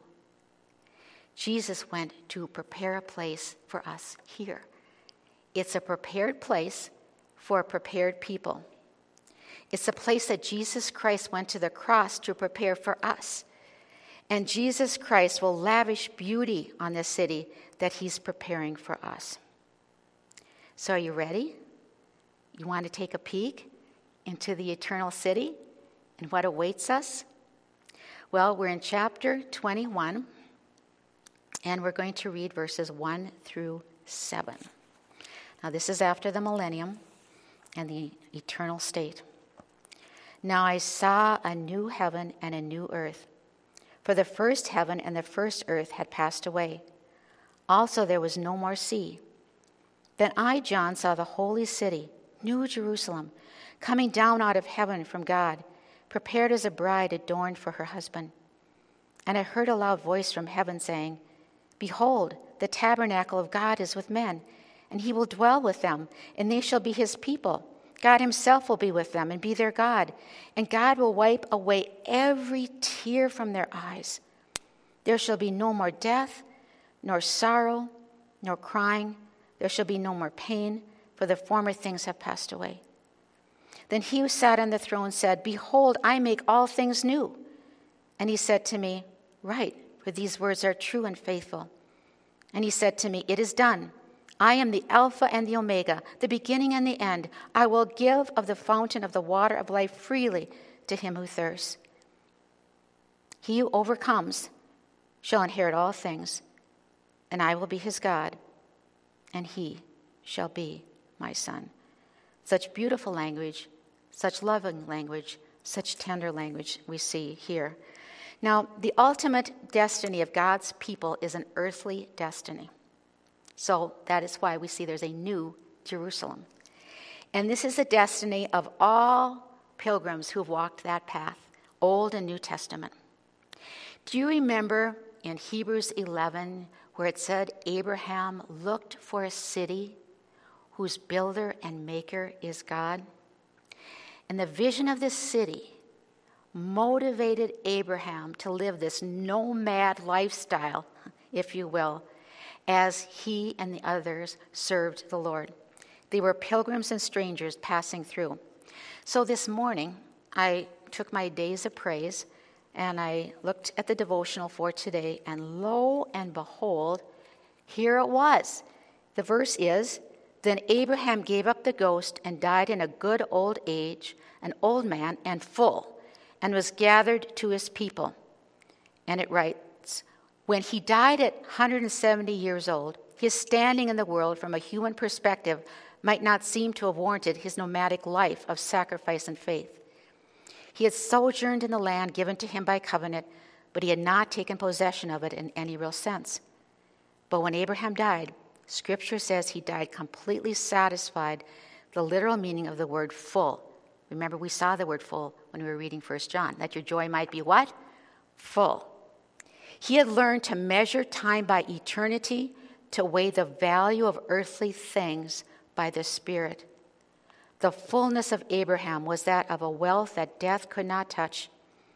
Jesus went to prepare a place for us here. It's a prepared place for a prepared people. It's a place that Jesus Christ went to the cross to prepare for us. And Jesus Christ will lavish beauty on this city that he's preparing for us. So are you ready? You want to take a peek into the eternal city and what awaits us? Well, we're in chapter 21, and we're going to read verses 1 through 7. Now, this is after the millennium and the eternal state. "Now I saw a new heaven and a new earth, for the first heaven and the first earth had passed away. Also there was no more sea. Then I, John, saw the holy city, New Jerusalem, coming down out of heaven from God, prepared as a bride adorned for her husband. And I heard a loud voice from heaven saying, 'Behold, the tabernacle of God is with men, and he will dwell with them, and they shall be his people. God himself will be with them and be their God, and God will wipe away every tear from their eyes. There shall be no more death, nor sorrow, nor crying. There shall be no more pain, for the former things have passed away.' Then he who sat on the throne said, 'Behold, I make all things new.' And he said to me, 'Write, for these words are true and faithful.' And he said to me, 'It is done. I am the Alpha and the Omega, the beginning and the end. I will give of the fountain of the water of life freely to him who thirsts. He who overcomes shall inherit all things, and I will be his God, and he shall be my son.'" Such beautiful language, such loving language, such tender language we see here. Now, the ultimate destiny of God's people is an earthly destiny. So that is why we see there's a new Jerusalem. And this is the destiny of all pilgrims who have walked that path, Old and New Testament. Do you remember in Hebrews 11 where it said Abraham looked for a city whose builder and maker is God? And the vision of this city motivated Abraham to live this nomad lifestyle, if you will, as he and the others served the Lord. They were pilgrims and strangers passing through. So this morning, I took my days of praise and I looked at the devotional for today, and lo and behold, here it was. The verse is, "Then Abraham gave up the ghost and died in a good old age, an old man and full, and was gathered to his people." And it writes, "When he died at 170 years old, his standing in the world from a human perspective might not seem to have warranted his nomadic life of sacrifice and faith. He had sojourned in the land given to him by covenant, but he had not taken possession of it in any real sense. But when Abraham died, Scripture says he died completely satisfied, the literal meaning of the word full." Remember, we saw the word full when we were reading 1 John, that your joy might be what? Full. He had learned to measure time by eternity, to weigh the value of earthly things by the Spirit. The fullness of Abraham was that of a wealth that death could not touch.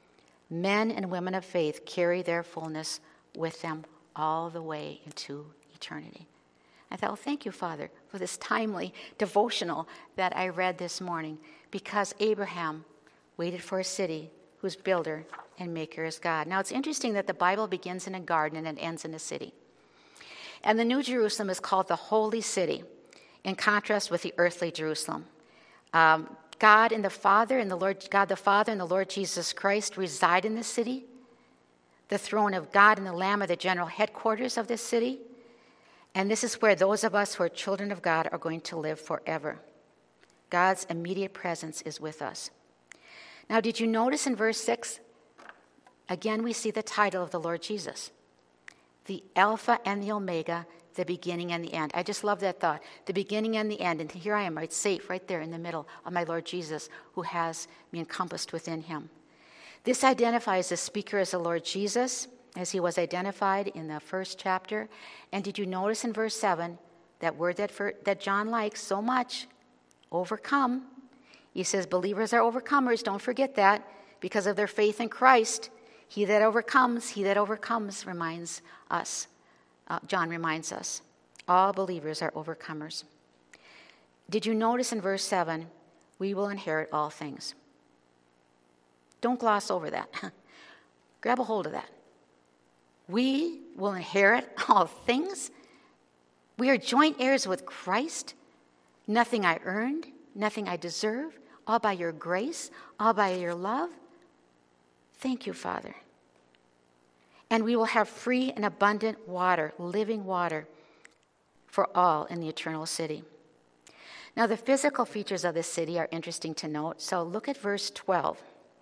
Men and women of faith carry their fullness with them all the way into eternity. I thought, well, thank you, Father, for this timely devotional that I read this morning, because Abraham waited for a city whose builder and maker is God. Now, it's interesting that the Bible begins in a garden and it ends in a city. And the New Jerusalem is called the Holy City, in contrast with the earthly Jerusalem. God the Father and the Lord Jesus Christ reside in this city. The throne of God and the Lamb are the general headquarters of this city. And this is where those of us who are children of God are going to live forever. God's immediate presence is with us. Now, did you notice in verse 6? Again, we see the title of the Lord Jesus. The Alpha and the Omega, the beginning and the end. I just love that thought. The beginning and the end. And here I am, right, safe, right there in the middle of my Lord Jesus, who has me encompassed within him. This identifies the speaker as the Lord Jesus, as he was identified in the first chapter. And did you notice in verse 7, that word that John likes so much, overcome? He says believers are overcomers. Don't forget that, because of their faith in Christ. He that overcomes, reminds us. John reminds us. All believers are overcomers. Did you notice in verse 7, we will inherit all things? Don't gloss over that. Grab a hold of that. We will inherit all things. We are joint heirs with Christ. Nothing I earned, nothing I deserve, all by your grace, all by your love. Thank you, Father. And we will have free and abundant water, living water, for all in the eternal city. Now, the physical features of this city are interesting to note. So look at verse 12.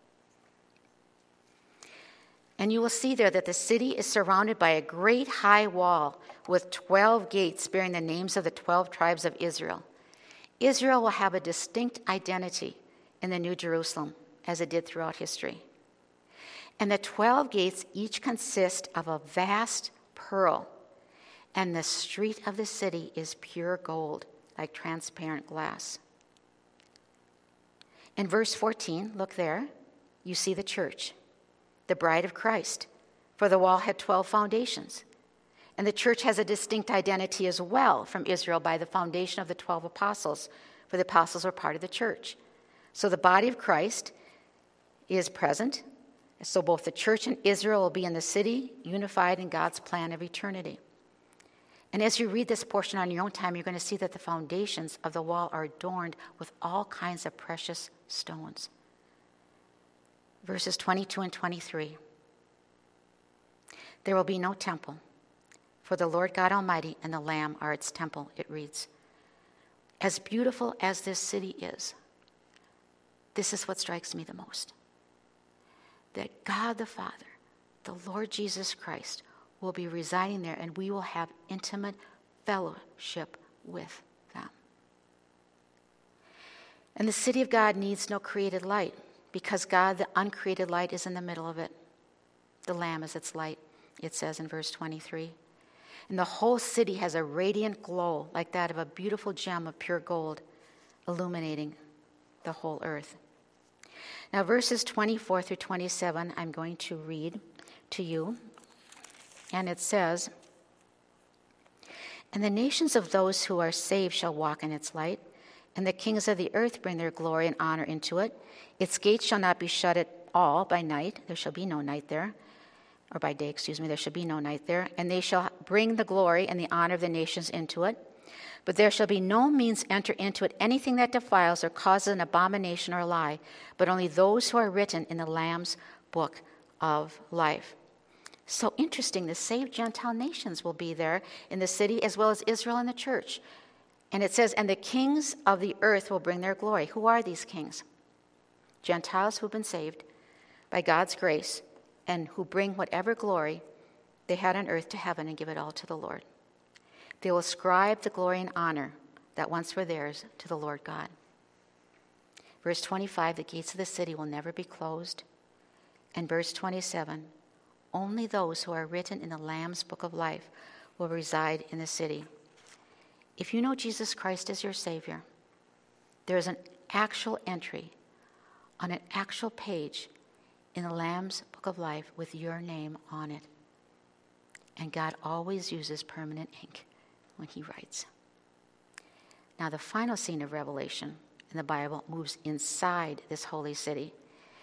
And you will see there that the city is surrounded by a great high wall with 12 gates bearing the names of the 12 tribes of Israel. Israel will have a distinct identity in the New Jerusalem, as it did throughout history. And the 12 gates each consist of a vast pearl, and the street of the city is pure gold, like transparent glass. In verse 14, look there, you see the church, the bride of Christ, for the wall had 12 foundations. And the church has a distinct identity as well from Israel by the foundation of the 12 apostles, for the apostles were part of the church. So the body of Christ is present. So both the church and Israel will be in the city, unified in God's plan of eternity. And as you read this portion on your own time, you're going to see that the foundations of the wall are adorned with all kinds of precious stones. Verses 22 and 23. There will be no temple, for the Lord God Almighty and the Lamb are its temple, it reads. As beautiful as this city is, this is what strikes me the most. That God the Father, the Lord Jesus Christ, will be residing there, and we will have intimate fellowship with them. And the city of God needs no created light, because God, the uncreated light, is in the middle of it. The Lamb is its light, it says in verse 23. And the whole city has a radiant glow like that of a beautiful gem of pure gold, illuminating the whole earth. Now, verses 24 through 27, I'm going to read to you. And it says, And the nations of those who are saved shall walk in its light, and the kings of the earth bring their glory and honor into it. Its gates shall not be shut at all by night. There shall be no night there. Or by day, there shall be no night there. And they shall bring the glory and the honor of the nations into it. But there shall be no means enter into it anything that defiles or causes an abomination or lie, but only those who are written in the Lamb's book of life. So interesting, the saved Gentile nations will be there in the city, as well as Israel and the church. And it says, and the kings of the earth will bring their glory. Who are these kings? Gentiles who've been saved by God's grace, and who bring whatever glory they had on earth to heaven and give it all to the Lord. They will ascribe the glory and honor that once were theirs to the Lord God. Verse 25, the gates of the city will never be closed. And verse 27, only those who are written in the Lamb's book of life will reside in the city. If you know Jesus Christ as your Savior, there is an actual entry on an actual page in the Lamb's book of life with your name on it. And God always uses permanent ink when he writes. Now, the final scene of Revelation in the Bible moves inside this holy city.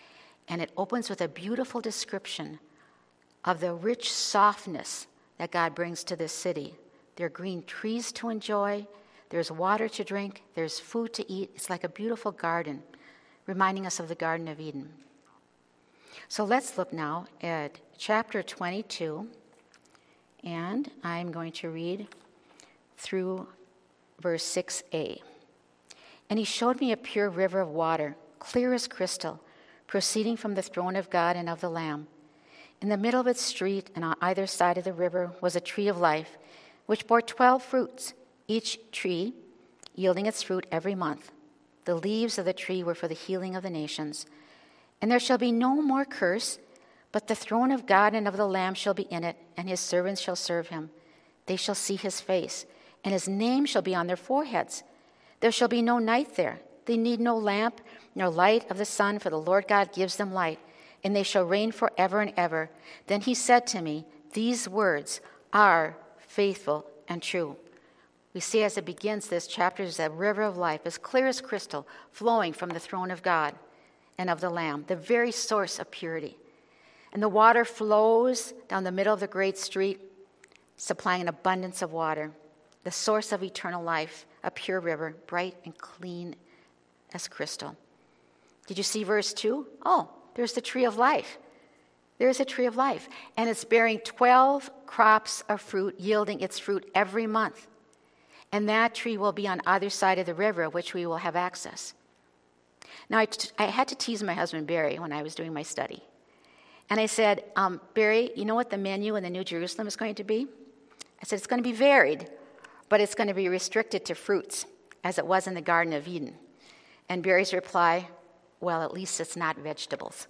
And it opens with a beautiful description of the rich softness that God brings to this city. There are green trees to enjoy. There's water to drink. There's food to eat. It's like a beautiful garden, reminding us of the Garden of Eden. So let's look now at chapter 22, and I'm going to read through verse 6a. And he showed me a pure river of water, clear as crystal, proceeding from the throne of God and of the Lamb. In the middle of its street and on either side of the river was a tree of life, which bore 12 fruits, each tree yielding its fruit every month. The leaves of the tree were for the healing of the nations. And there shall be no more curse, but the throne of God and of the Lamb shall be in it, and his servants shall serve him. They shall see his face, and his name shall be on their foreheads. There shall be no night there. They need no lamp, nor light of the sun, for the Lord God gives them light, and they shall reign forever and ever. Then he said to me, these words are faithful and true. We see as it begins this chapter is a river of life, as clear as crystal, flowing from the throne of God and of the Lamb, the very source of purity. And the water flows down the middle of the great street, supplying an abundance of water, the source of eternal life, a pure river, bright and clean as crystal. Did you see verse 2? Oh, there's the tree of life. There's a tree of life. And it's bearing 12 crops of fruit, yielding its fruit every month. And that tree will be on either side of the river, which we will have access. Now, I had to tease my husband, Barry, when I was doing my study. And I said, Barry, you know what the menu in the New Jerusalem is going to be? I said, it's going to be varied, but it's going to be restricted to fruits, as it was in the Garden of Eden. And Barry's reply, well, at least it's not vegetables.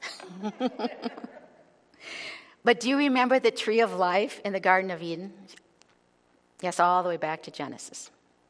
But do you remember the tree of life in the Garden of Eden? Yes, all the way back to Genesis.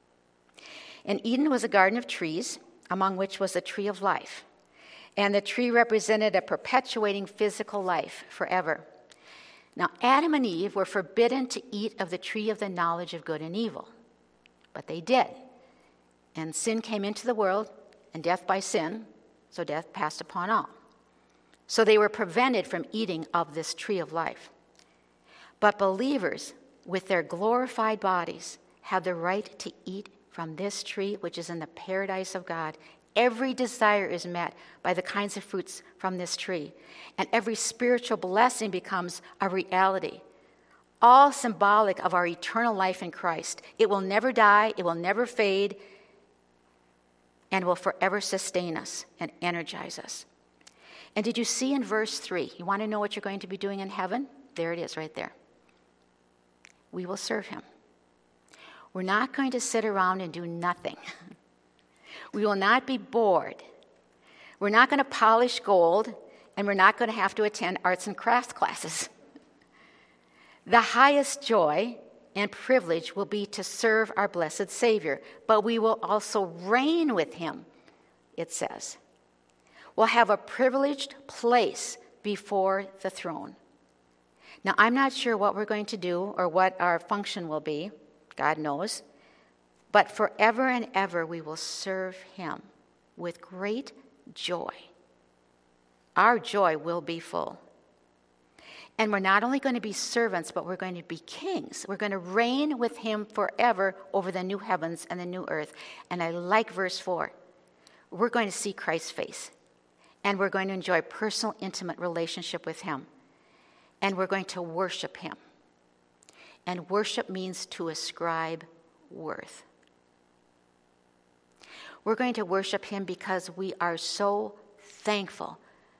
And Eden was a garden of trees, among which was the tree of life. And the tree represented a perpetuating physical life forever. Now, Adam and Eve were forbidden to eat of the tree of the knowledge of good and evil. But they did. And sin came into the world, and death by sin, so death passed upon all. So they were prevented from eating of this tree of life. But believers, with their glorified bodies, have the right to eat from this tree, which is in the paradise of God. Every desire is met by the kinds of fruits from this tree. And every spiritual blessing becomes a reality, all symbolic of our eternal life in Christ. It will never die, it will never fade, and will forever sustain us and energize us. And did you see in verse 3, you want to know what you're going to be doing in heaven? There it is right there. We will serve him. We're not going to sit around and do nothing. We will not be bored. We're not going to polish gold, and we're not going to have to attend arts and crafts classes. The highest joy and privilege will be to serve our blessed Savior, but we will also reign with him, it says. We'll have a privileged place before the throne. Now, I'm not sure what we're going to do or what our function will be. God knows. But forever and ever we will serve him with great joy. Our joy will be full. And we're not only going to be servants, but we're going to be kings. We're going to reign with him forever over the new heavens and the new earth. And I like verse 4. We're going to see Christ's face. And we're going to enjoy personal, intimate relationship with him. And we're going to worship him. And worship means to ascribe worth. We're going to worship him because we are so thankful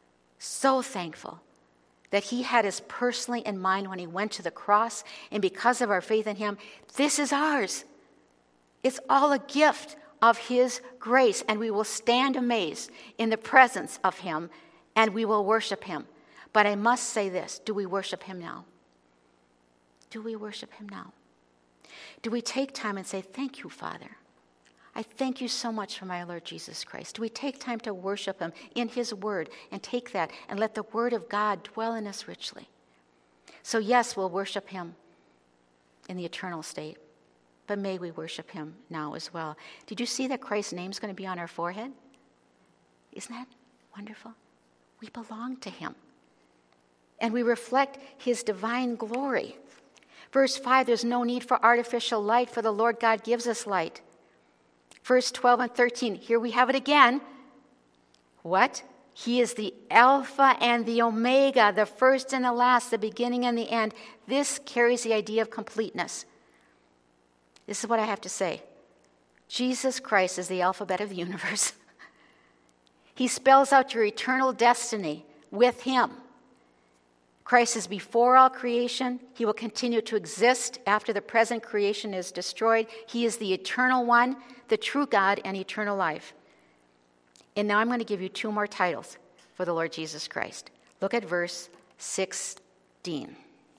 that he had us personally in mind when he went to the cross. And because of our faith in him, this is ours. It's all a gift of his grace. And we will stand amazed in the presence of him, and we will worship him. But I must say this, do we worship him now? Do we worship him now? Do we take time and say, thank you, Father? I thank you so much for my Lord Jesus Christ. Do we take time to worship him in his word and take that and let the word of God dwell in us richly? So yes, we'll worship him in the eternal state, but may we worship him now as well. Did you see that Christ's name is going to be on our forehead? Isn't that wonderful? We belong to him. And we reflect his divine glory. Verse 5, there's no need for artificial light, for the Lord God gives us light. Verse 12 and 13, here we have it again. What? He is the Alpha and the Omega, the first and the last, the beginning and the end. This carries the idea of completeness. This is what I have to say. Jesus Christ is the alphabet of the universe. He spells out your eternal destiny with him. Christ is before all creation. He will continue to exist after the present creation is destroyed. He is the eternal one, the true God, and eternal life. And now I'm going to give you two more titles for the Lord Jesus Christ. Look at verse 16.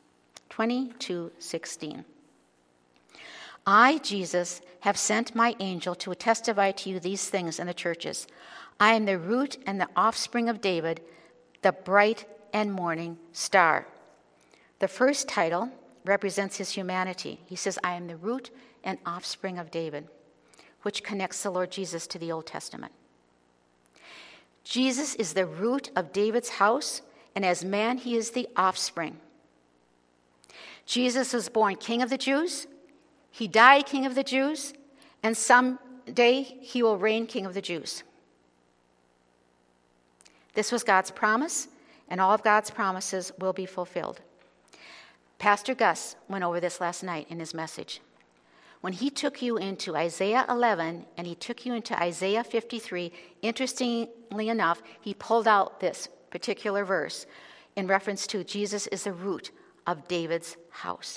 22:16. I, Jesus, have sent my angel to testify to you these things in the churches. I am the root and the offspring of David, the bright and morning star. The first title represents his humanity. He says, I am the root and offspring of David, which connects the Lord Jesus to the Old Testament. Jesus is the root of David's house, and as man, he is the offspring. Jesus was born King of the Jews. He died King of the Jews, and someday he will reign King of the Jews. This was God's promise, and all of God's promises will be fulfilled. Pastor Gus went over this last night in his message. When he took you into Isaiah 11 and he took you into Isaiah 53, interestingly enough, he pulled out this particular verse in reference to Jesus is the root of David's house.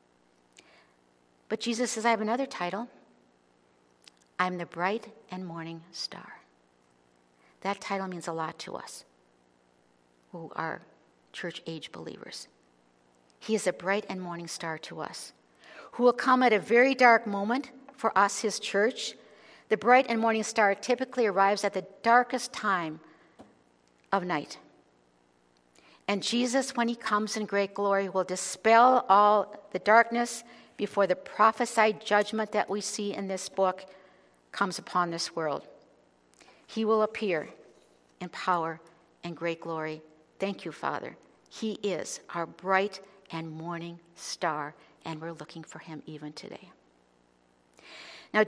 But Jesus says, I have another title. I'm the bright and morning star. That title means a lot to us who are church-age believers. He is a bright and morning star to us, who will come at a very dark moment for us, his church. The bright and morning star typically arrives at the darkest time of night. And Jesus, when he comes in great glory, will dispel all the darkness before the prophesied judgment that we see in this book comes upon this world. He will appear in power and great glory. Thank you, Father. He is our bright and morning star, and we're looking for him even today. Now,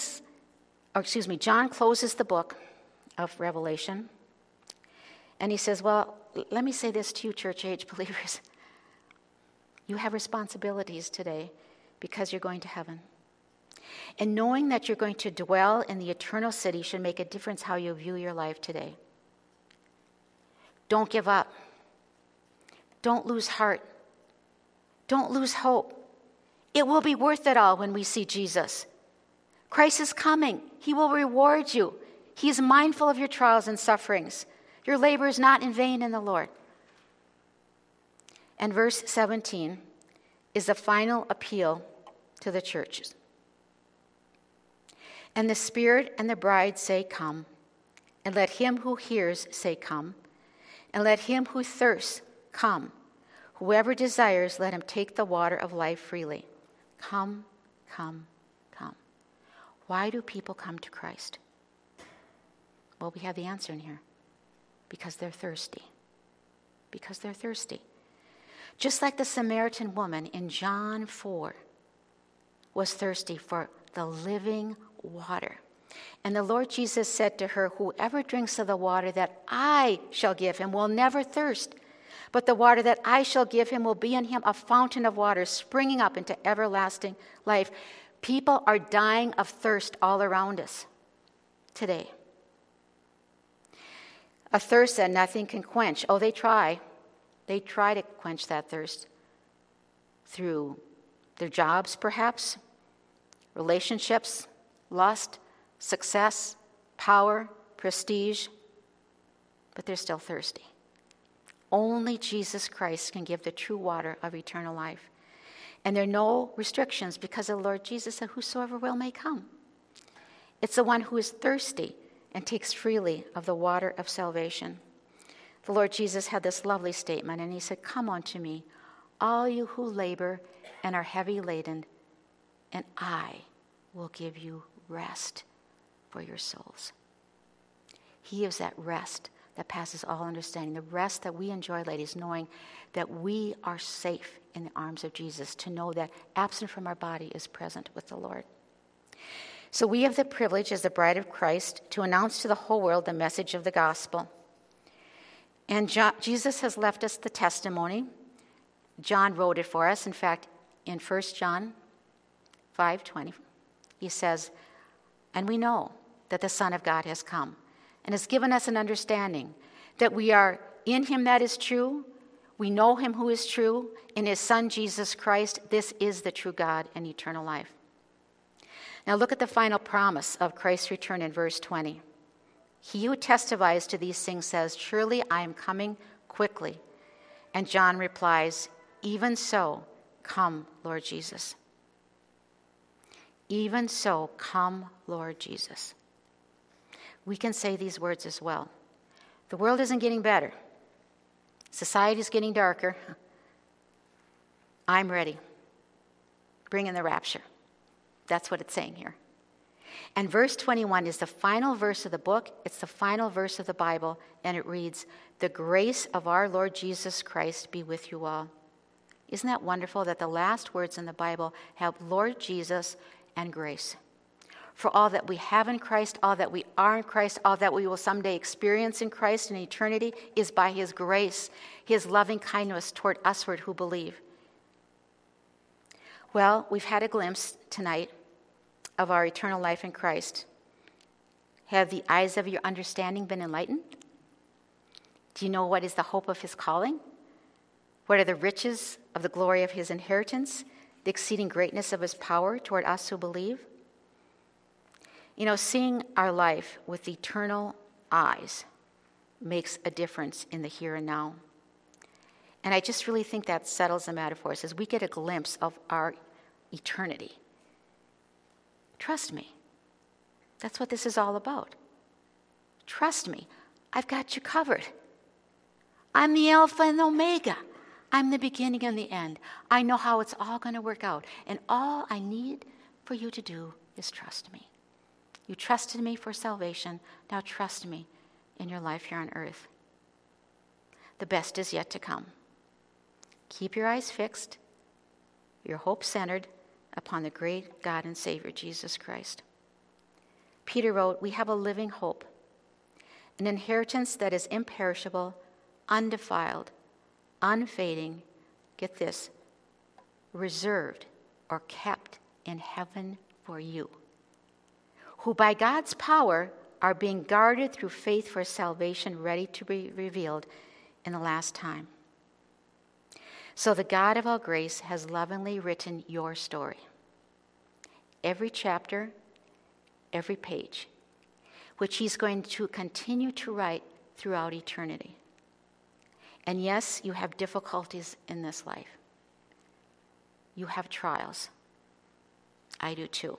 John closes the book of Revelation, and he says, well, let me say this to you, church-age believers. You have responsibilities today because you're going to heaven. And knowing that you're going to dwell in the eternal city should make a difference how you view your life today. Don't give up. Don't lose heart. Don't lose hope. It will be worth it all when we see Jesus. Christ is coming. He will reward you. He is mindful of your trials and sufferings. Your labor is not in vain in the Lord. And verse 17 is the final appeal to the churches. And the Spirit and the bride say, come. And let him who hears say, come. And let him who thirsts come. Whoever desires, let him take the water of life freely. Come, come, come. Why do people come to Christ? Well, we have the answer in here. Because they're thirsty. Because they're thirsty. Just like the Samaritan woman in John 4 was thirsty for the living water. And the Lord Jesus said to her, whoever drinks of the water that I shall give him will never thirst. But the water that I shall give him will be in him a fountain of water springing up into everlasting life. People are dying of thirst all around us today. A thirst that nothing can quench. Oh, they try. They try to quench that thirst through their jobs, perhaps, relationships, lust, success, power, prestige. But they're still thirsty. Only Jesus Christ can give the true water of eternal life. And there are no restrictions because the Lord Jesus said, whosoever will may come. It's the one who is thirsty and takes freely of the water of salvation. The Lord Jesus had this lovely statement, and he said, come unto me, all you who labor and are heavy laden, and I will give you rest for your souls. He gives that rest that passes all understanding. The rest that we enjoy, ladies, knowing that we are safe in the arms of Jesus, to know that absent from our body is present with the Lord. So we have the privilege as the bride of Christ to announce to the whole world the message of the gospel. And Jesus has left us the testimony. John wrote it for us. In fact, in 1 John 5:20, he says, "And we know that the Son of God has come and has given us an understanding that we are in him that is true. We know him who is true. In his Son, Jesus Christ, this is the true God and eternal life." Now look at the final promise of Christ's return in verse 20. "He who testifies to these things says, 'Surely I am coming quickly.' And John replies, 'Even so, come, Lord Jesus.'" Even so, come, Lord Jesus. We can say these words as well. The world isn't getting better. Society is getting darker. I'm ready. Bring in the rapture. That's what it's saying here. And verse 21 is the final verse of the book. It's the final verse of the Bible, and it reads, "The grace of our Lord Jesus Christ be with you all." Isn't that wonderful that the last words in the Bible have Lord Jesus and grace? For all that we have in Christ, all that we are in Christ, all that we will someday experience in Christ in eternity is by his grace, his loving kindness toward usward who believe. Well, we've had a glimpse tonight of our eternal life in Christ. Have the eyes of your understanding been enlightened? Do you know what is the hope of his calling? What are the riches of the glory of his inheritance, the exceeding greatness of his power toward us who believe? You know, seeing our life with eternal eyes makes a difference in the here and now. And I just really think that settles the matter for us as we get a glimpse of our eternity. Trust me. That's what this is all about. Trust me. I've got you covered. I'm the Alpha and the Omega. I'm the beginning and the end. I know how it's all going to work out. And all I need for you to do is trust me. You trusted me for salvation. Now trust me in your life here on earth. The best is yet to come. Keep your eyes fixed, your hope centered upon the great God and Savior, Jesus Christ. Peter wrote, "We have a living hope, an inheritance that is imperishable, undefiled, unfading," get this, "reserved or kept in heaven for you, who by God's power are being guarded through faith for salvation, ready to be revealed in the last time." So the God of all grace has lovingly written your story. Every chapter, every page, which he's going to continue to write throughout eternity. And yes, you have difficulties in this life. You have trials. I do too.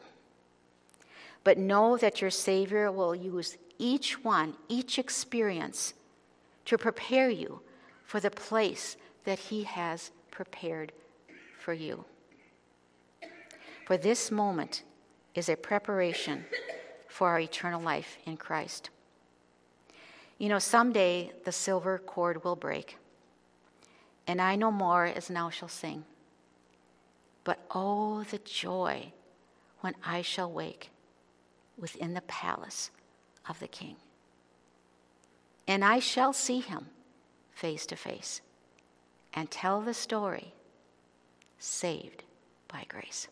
But know that your Savior will use each one, each experience, to prepare you for the place that he has prepared for you. For this moment is a preparation for our eternal life in Christ. You know, someday the silver cord will break, and I no more as now shall sing. But oh, the joy when I shall wake within the palace of the King. And I shall see him face to face and tell the story, saved by grace.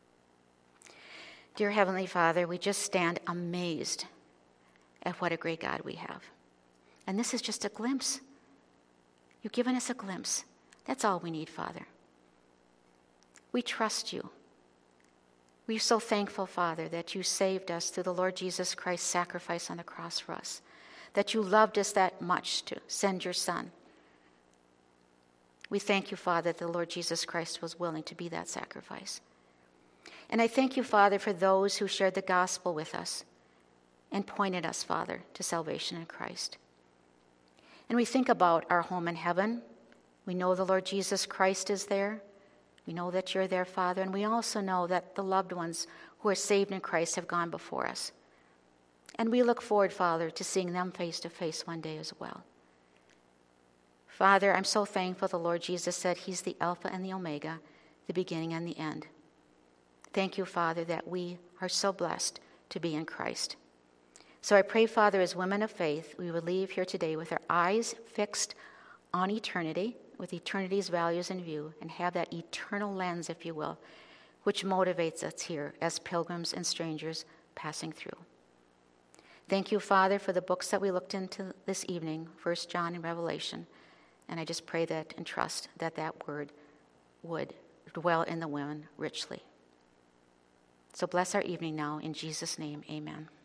Dear Heavenly Father, we just stand amazed at what a great God we have. And this is just a glimpse. You've given us a glimpse. That's all we need, Father. We trust you. We're so thankful, Father, that you saved us through the Lord Jesus Christ's sacrifice on the cross for us, that you loved us that much to send your Son. We thank you, Father, that the Lord Jesus Christ was willing to be that sacrifice. And I thank you, Father, for those who shared the gospel with us and pointed us, Father, to salvation in Christ. And we think about our home in heaven. We know the Lord Jesus Christ is there. We know that you're there, Father, and we also know that the loved ones who are saved in Christ have gone before us. And we look forward, Father, to seeing them face to face one day as well. Father, I'm so thankful the Lord Jesus said he's the Alpha and the Omega, the beginning and the end. Thank you, Father, that we are so blessed to be in Christ. So I pray, Father, as women of faith, we will leave here today with our eyes fixed on eternity, with eternity's values in view, and have that eternal lens, if you will, which motivates us here as pilgrims and strangers passing through. Thank you, Father, for the books that we looked into this evening, 1 John and Revelation. And I just pray that and trust that that word would dwell in the women richly. So bless our evening now. In Jesus' name, amen.